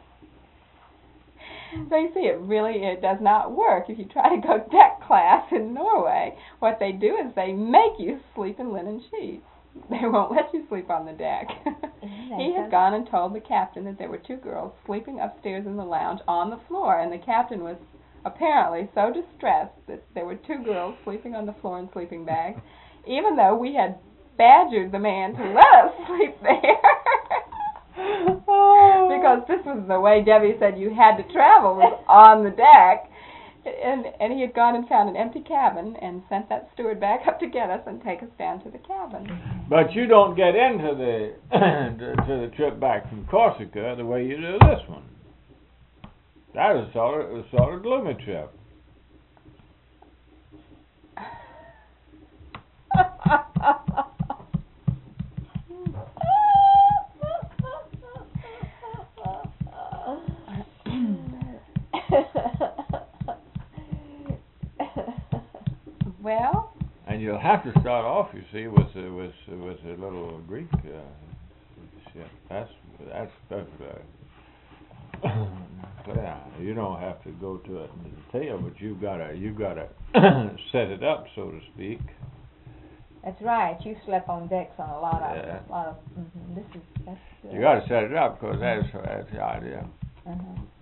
[SPEAKER 2] So you see, it really it does not work. If you try to go deck class in Norway, what they do is they make you sleep in linen sheets. They won't let you sleep on the deck. He had gone and told the captain that there were two girls sleeping upstairs in the lounge on the floor, and the captain was apparently so distressed that there were two girls sleeping on the floor in sleeping bags, even though we had badgered the man to let us sleep there. Because this was the way Debbie said you had to travel, was on the deck. And and he had gone and found an empty cabin and sent that steward back up to get us and take us down to the cabin.
[SPEAKER 1] But you don't get into the to the trip back from Corsica the way you do this one. That was sort of, sort of gloomy trip.
[SPEAKER 2] Well,
[SPEAKER 1] and you'll have to start off, you see, with a, with with a little Greek uh, ship. That's that's that's. Uh, yeah, you don't have to go to it in detail, but you gotta you gotta set it up, so to speak.
[SPEAKER 5] That's right. You slept on decks on a lot of
[SPEAKER 1] Yeah.
[SPEAKER 5] a lot of. Mm-hmm, this is that's. Uh,
[SPEAKER 1] You gotta set it up because that's that's the idea.
[SPEAKER 5] Uh-huh.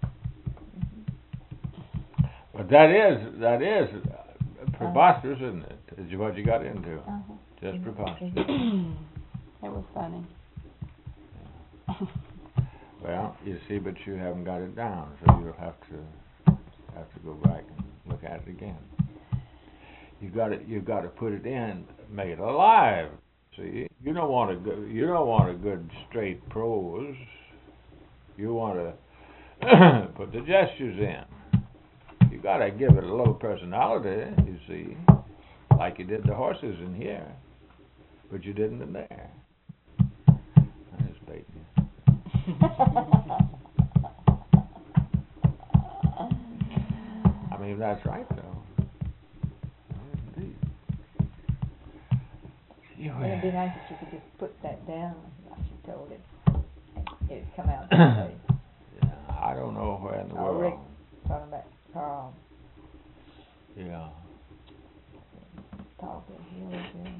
[SPEAKER 1] But that is that is preposterous, isn't it? Is what you got into.
[SPEAKER 5] Uh-huh.
[SPEAKER 1] Just preposterous.
[SPEAKER 2] it was funny.
[SPEAKER 1] Well, you see, but you haven't got it down, so you'll have to have to go back and look at it again. You got it. You got to put it in, make it alive. See, you don't want a good. You don't want a good straight prose. You want to put the gestures in. You got to give it a little personality. You see, like you did the horses in here, but you didn't in there. I'm just baiting you. I mean, that's right, though. Indeed.
[SPEAKER 5] It'd be nice if you could just put that down, like you told it. It'd come out that way.
[SPEAKER 1] Yeah, I don't know where in the
[SPEAKER 5] Oh,
[SPEAKER 1] world.
[SPEAKER 5] Rick, talking about Carl.
[SPEAKER 1] Yeah.
[SPEAKER 5] Talking really good.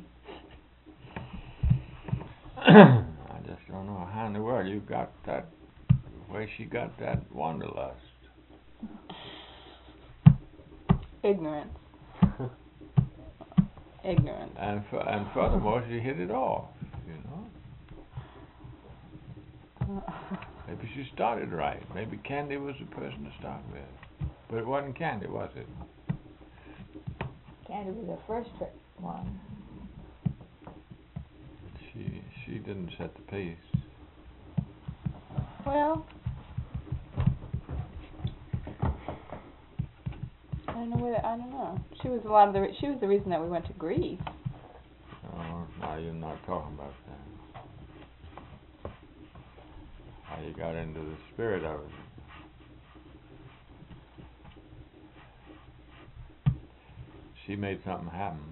[SPEAKER 1] I just don't know how in the world you got that, where she got that wanderlust.
[SPEAKER 2] Ignorance. Ignorance.
[SPEAKER 1] And f- and furthermore, she hit it off, you know. Maybe she started right. Maybe Candy was the person to start with. But it wasn't Candy, was it?
[SPEAKER 5] Candy was the first trip one.
[SPEAKER 1] She she didn't set the pace.
[SPEAKER 2] Well, I don't know whether I don't know. She was a lot of the re- she was the reason that we went to Greece.
[SPEAKER 1] Oh, now you're not talking about that. How you got into the spirit of it. She made something happen.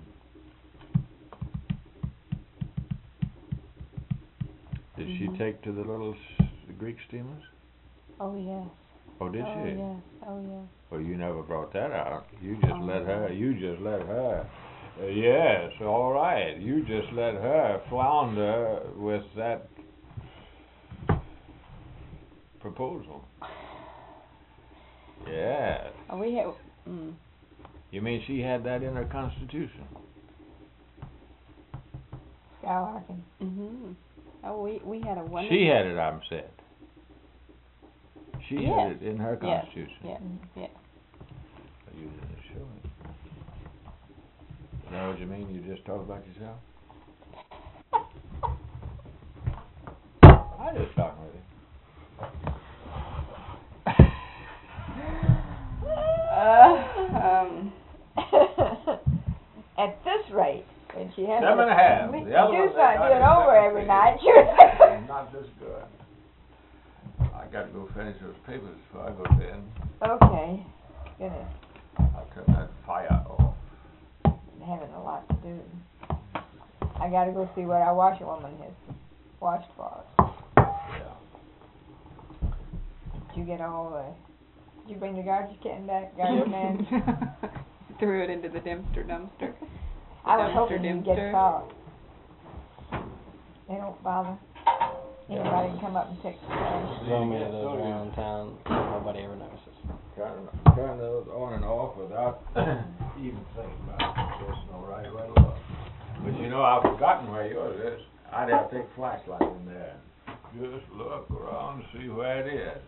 [SPEAKER 1] Did
[SPEAKER 2] Mhm.
[SPEAKER 1] she take to the little s- the Greek steamers?
[SPEAKER 2] Oh yes.
[SPEAKER 1] Oh, did
[SPEAKER 2] oh
[SPEAKER 1] she?
[SPEAKER 2] yes. Oh yes.
[SPEAKER 1] Well, you never brought that out. You just
[SPEAKER 2] Oh,
[SPEAKER 1] let her.
[SPEAKER 2] no.
[SPEAKER 1] You just let her. Uh, yes, all right. You just let her flounder with that proposal. Yes.
[SPEAKER 2] Oh, we had. Mm.
[SPEAKER 1] You mean she had that in her constitution?
[SPEAKER 5] Skylarking.
[SPEAKER 2] Mhm. Oh, we we had a wonderful.
[SPEAKER 1] She had it, I'm said. She
[SPEAKER 2] Yes.
[SPEAKER 1] had it in her
[SPEAKER 2] Yes.
[SPEAKER 1] constitution.
[SPEAKER 2] Yes. Yes.
[SPEAKER 1] You didn't show it. You know what you mean? You just talk about yourself? I just talking with you.
[SPEAKER 2] Uh, um.
[SPEAKER 5] At this rate, when she has
[SPEAKER 1] Seven
[SPEAKER 5] to
[SPEAKER 1] and a half.
[SPEAKER 5] we-
[SPEAKER 1] The other
[SPEAKER 5] do
[SPEAKER 1] one, they
[SPEAKER 5] something,
[SPEAKER 1] got
[SPEAKER 5] do it
[SPEAKER 1] it
[SPEAKER 5] over
[SPEAKER 1] seven
[SPEAKER 5] every
[SPEAKER 1] feet.
[SPEAKER 5] night. She was
[SPEAKER 1] Not this good. I got to go finish those papers before I go to bed.
[SPEAKER 5] Okay. Goodness,
[SPEAKER 1] I'll turn that fire off.
[SPEAKER 5] I'm having a lot to do. I got to go see what our washerwoman has washed for us.
[SPEAKER 1] Yeah.
[SPEAKER 5] Did you get all the? Did you bring the garbage can back, garbage man?
[SPEAKER 2] Threw it into the dumpster dumpster.
[SPEAKER 5] I was
[SPEAKER 2] Dumpster,
[SPEAKER 5] hoping you'd get
[SPEAKER 2] dumpster.
[SPEAKER 5] caught. They don't bother. Anybody can come up and take the trash.
[SPEAKER 3] So many of those around town, nobody ever notices.
[SPEAKER 1] Turn, turn those on and off without even thinking about it. There's no right way to look. But you know, I've forgotten where yours is. I'd have to take a flashlight in there and just look around and see where it is.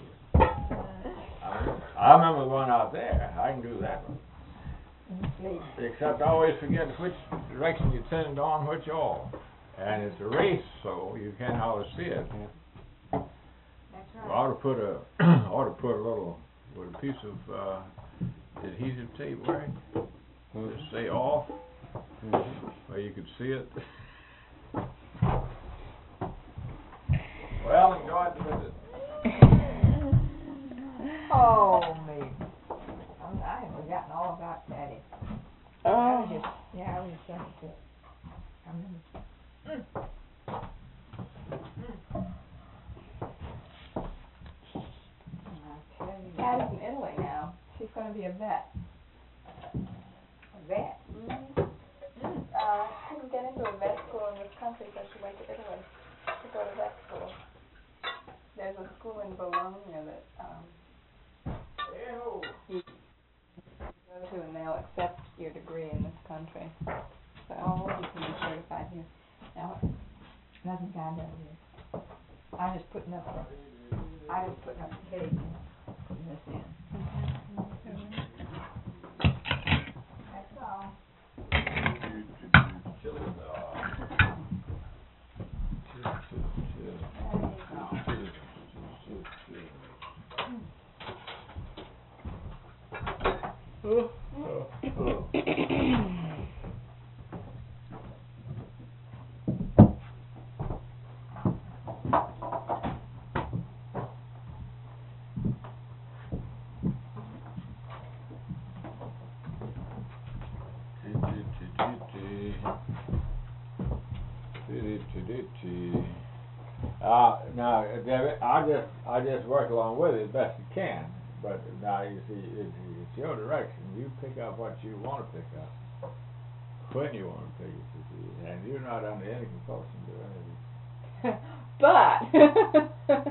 [SPEAKER 1] I remember, I remember the one out there. I can do that one.
[SPEAKER 5] Sleep.
[SPEAKER 1] Except I always forget which direction you turn it on, which off. And it's a race, so you can't always see it.
[SPEAKER 5] That's
[SPEAKER 1] I ought to put a ought to put a little with a piece of uh, adhesive tape where it
[SPEAKER 3] Mm-hmm.
[SPEAKER 1] just say off,
[SPEAKER 3] Mm-hmm.
[SPEAKER 1] where you could see it. Well, enjoy the visit.
[SPEAKER 5] Oh, me. I'm, I have forgotten all about Patty. I was
[SPEAKER 2] Oh.
[SPEAKER 5] just, yeah, I was just trying to, I remember. Mm. Mm. I tell you.
[SPEAKER 2] Patty's in Italy now. She's going to be a vet.
[SPEAKER 5] A vet.
[SPEAKER 2] Mm-hmm.
[SPEAKER 5] Mm.
[SPEAKER 2] Uh, couldn't get into a vet school in this country, so she went to Italy to go to vet school. There's a school in Bologna that um, you go to, and they'll accept your degree in this country. So you can be certified here. Now,
[SPEAKER 5] Nothing kind of here. I was just putting up the, I was putting up the cake and putting this in. That's all.
[SPEAKER 1] Uh, now, David, I just I just work along with it as best you can. But now you see, it, it's your direction. You pick up what you want to pick up when you want to pick it, and you're not under any compulsion to anything.
[SPEAKER 2] but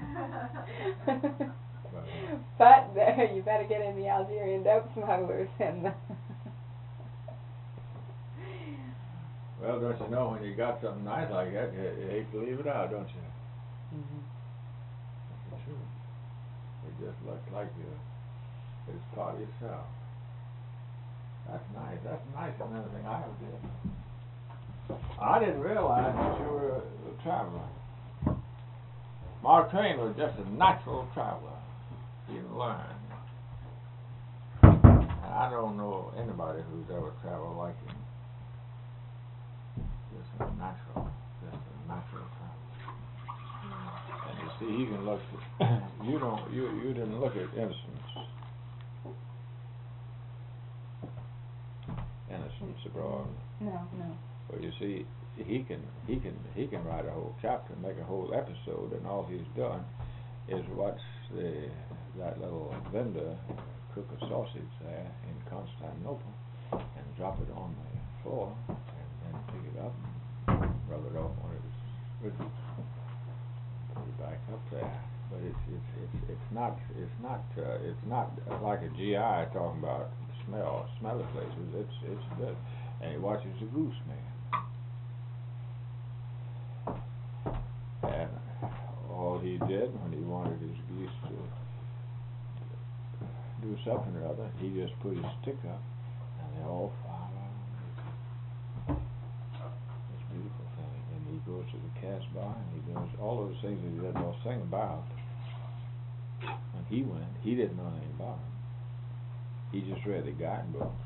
[SPEAKER 2] but uh, you better get in the Algerian dope smugglers and.
[SPEAKER 1] Well, don't you know when you got something nice like that, you, you hate to leave it out, don't you?
[SPEAKER 2] Mm-hmm.
[SPEAKER 1] That's true. It just looks like you, it's part of yourself. That's nice. That's nicer than anything I ever did. I didn't realize that you were a, a traveler. Mark Twain was just a natural traveler. He learned. And I don't know anybody who's ever traveled like him. Just a natural, just a natural traveler. And you see, he can look. you don't. You you didn't look at Innocence. Innocence abroad.
[SPEAKER 2] No, no.
[SPEAKER 1] But you see, he can he can he can write a whole chapter and make a whole episode, and all he's done is watch the that little vendor cook a sausage there in Constantinople and drop it on the floor and then pick it up and rub it off on his ribbons, put it back up there. But it's it's it's it's not it's not uh, it's not like a G I talking about smell smelly places. It's it's good. And he watches the goose man. And all he did when he wanted his geese to do something or other, he just put his stick up and they all fly around. This beautiful thing. And he goes to the Casbah and he does all those things that he didn't know a thing about. When he went, he didn't know anything about them. He just read the guidebooks.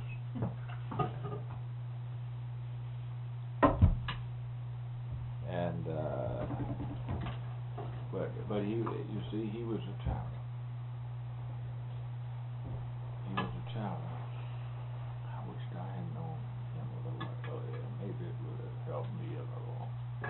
[SPEAKER 1] And uh, but but he you see he was a traveler. He was a traveler. I wished I had known him a little earlier. Maybe it would have helped me a little.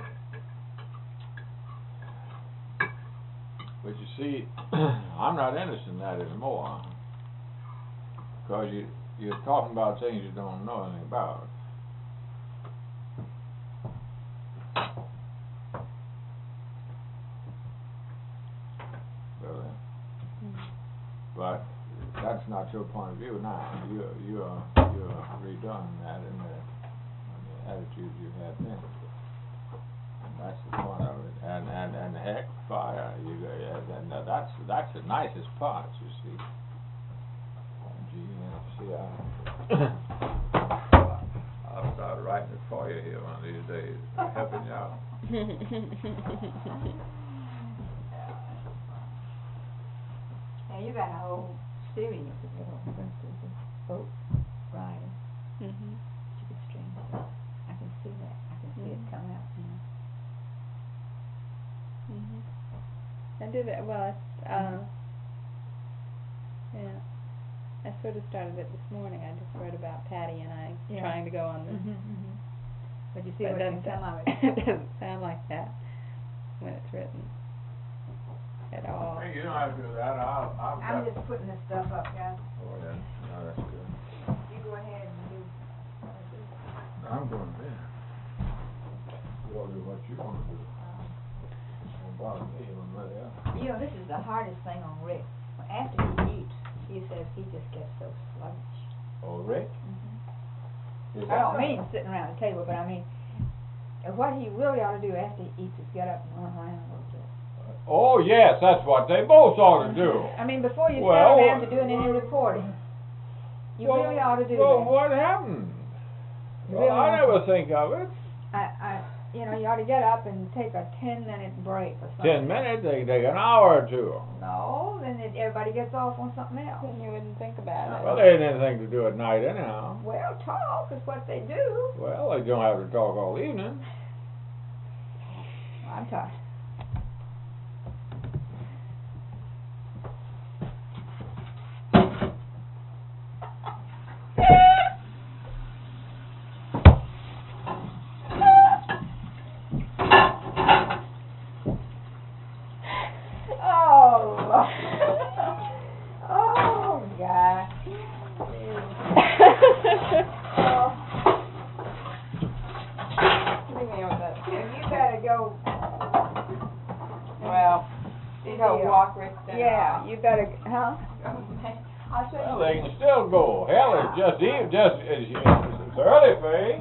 [SPEAKER 1] But you see, I'm not interested in that anymore. Because you you're talking about things you don't know anything about. But that's not your point of view now. You're you're you're redone that in the, in the attitude you had then, and that's the point of it. And and and heck, fire. You and that's that's the nicest part. You see. Gee, yeah, see, I I'll start writing it for you here one of these days, helping you out.
[SPEAKER 5] Now you got a whole series of little verses of boat riding.
[SPEAKER 2] Mhm.
[SPEAKER 5] You could string it. I can see that. I can see
[SPEAKER 2] Mhm.
[SPEAKER 5] it come out now.
[SPEAKER 2] Mhm. I did it. Well, I, uh, yeah. I sort of started it this morning. I just wrote about Patty and I
[SPEAKER 5] Yeah.
[SPEAKER 2] trying to go on the.
[SPEAKER 5] Mhm. Mhm. But you see
[SPEAKER 2] But
[SPEAKER 5] what
[SPEAKER 2] it
[SPEAKER 5] can
[SPEAKER 2] doesn't
[SPEAKER 5] come of
[SPEAKER 2] sa-
[SPEAKER 5] it.
[SPEAKER 2] it doesn't sound like that when it's written at all.
[SPEAKER 1] Hey, you don't have to do that. I'll I'll.
[SPEAKER 5] I'm just putting this stuff up, guys.
[SPEAKER 1] Oh yeah, no, that's good.
[SPEAKER 5] You go ahead and do.
[SPEAKER 1] I'm going there. You all do what you want to do. Don't bother me one way or the other.
[SPEAKER 5] You know, this is the hardest thing on Rick. After he eats, he says he just gets so sluggish.
[SPEAKER 1] Oh, Rick?
[SPEAKER 5] Mm-hmm.
[SPEAKER 1] Is
[SPEAKER 5] I
[SPEAKER 1] that
[SPEAKER 5] don't
[SPEAKER 1] right?
[SPEAKER 5] mean sitting around the table, but I mean, uh, what he really ought to do after he eats is get up and run around a little bit.
[SPEAKER 1] Oh, yes, that's what they both ought to do.
[SPEAKER 5] I mean, before you
[SPEAKER 1] Well,
[SPEAKER 5] settle down to doing any reporting, you
[SPEAKER 1] well,
[SPEAKER 5] really ought to do
[SPEAKER 1] well,
[SPEAKER 5] that.
[SPEAKER 1] what happened?
[SPEAKER 5] You
[SPEAKER 1] Well,
[SPEAKER 5] really
[SPEAKER 1] I
[SPEAKER 5] ought
[SPEAKER 1] never think of it.
[SPEAKER 5] I, I, you know, you ought to get up and take a ten-minute break or something.
[SPEAKER 1] Ten minutes, they take an hour or two.
[SPEAKER 5] No, then it, everybody gets off on something else.
[SPEAKER 2] Then you wouldn't think about it.
[SPEAKER 1] Well, they ain't anything to do at night anyhow.
[SPEAKER 5] Well, talk is what they do.
[SPEAKER 1] Well, they don't have to talk all evening.
[SPEAKER 5] I'm tired. Oh, oh, God.
[SPEAKER 2] Leave me with that.
[SPEAKER 5] You better go.
[SPEAKER 2] Well, you go
[SPEAKER 5] Yeah.
[SPEAKER 2] walk Rick down.
[SPEAKER 5] Yeah, you better, huh?
[SPEAKER 2] I'll show
[SPEAKER 1] Well,
[SPEAKER 2] you.
[SPEAKER 1] they can still go. Hell, it's just even, just it's, it's early for you.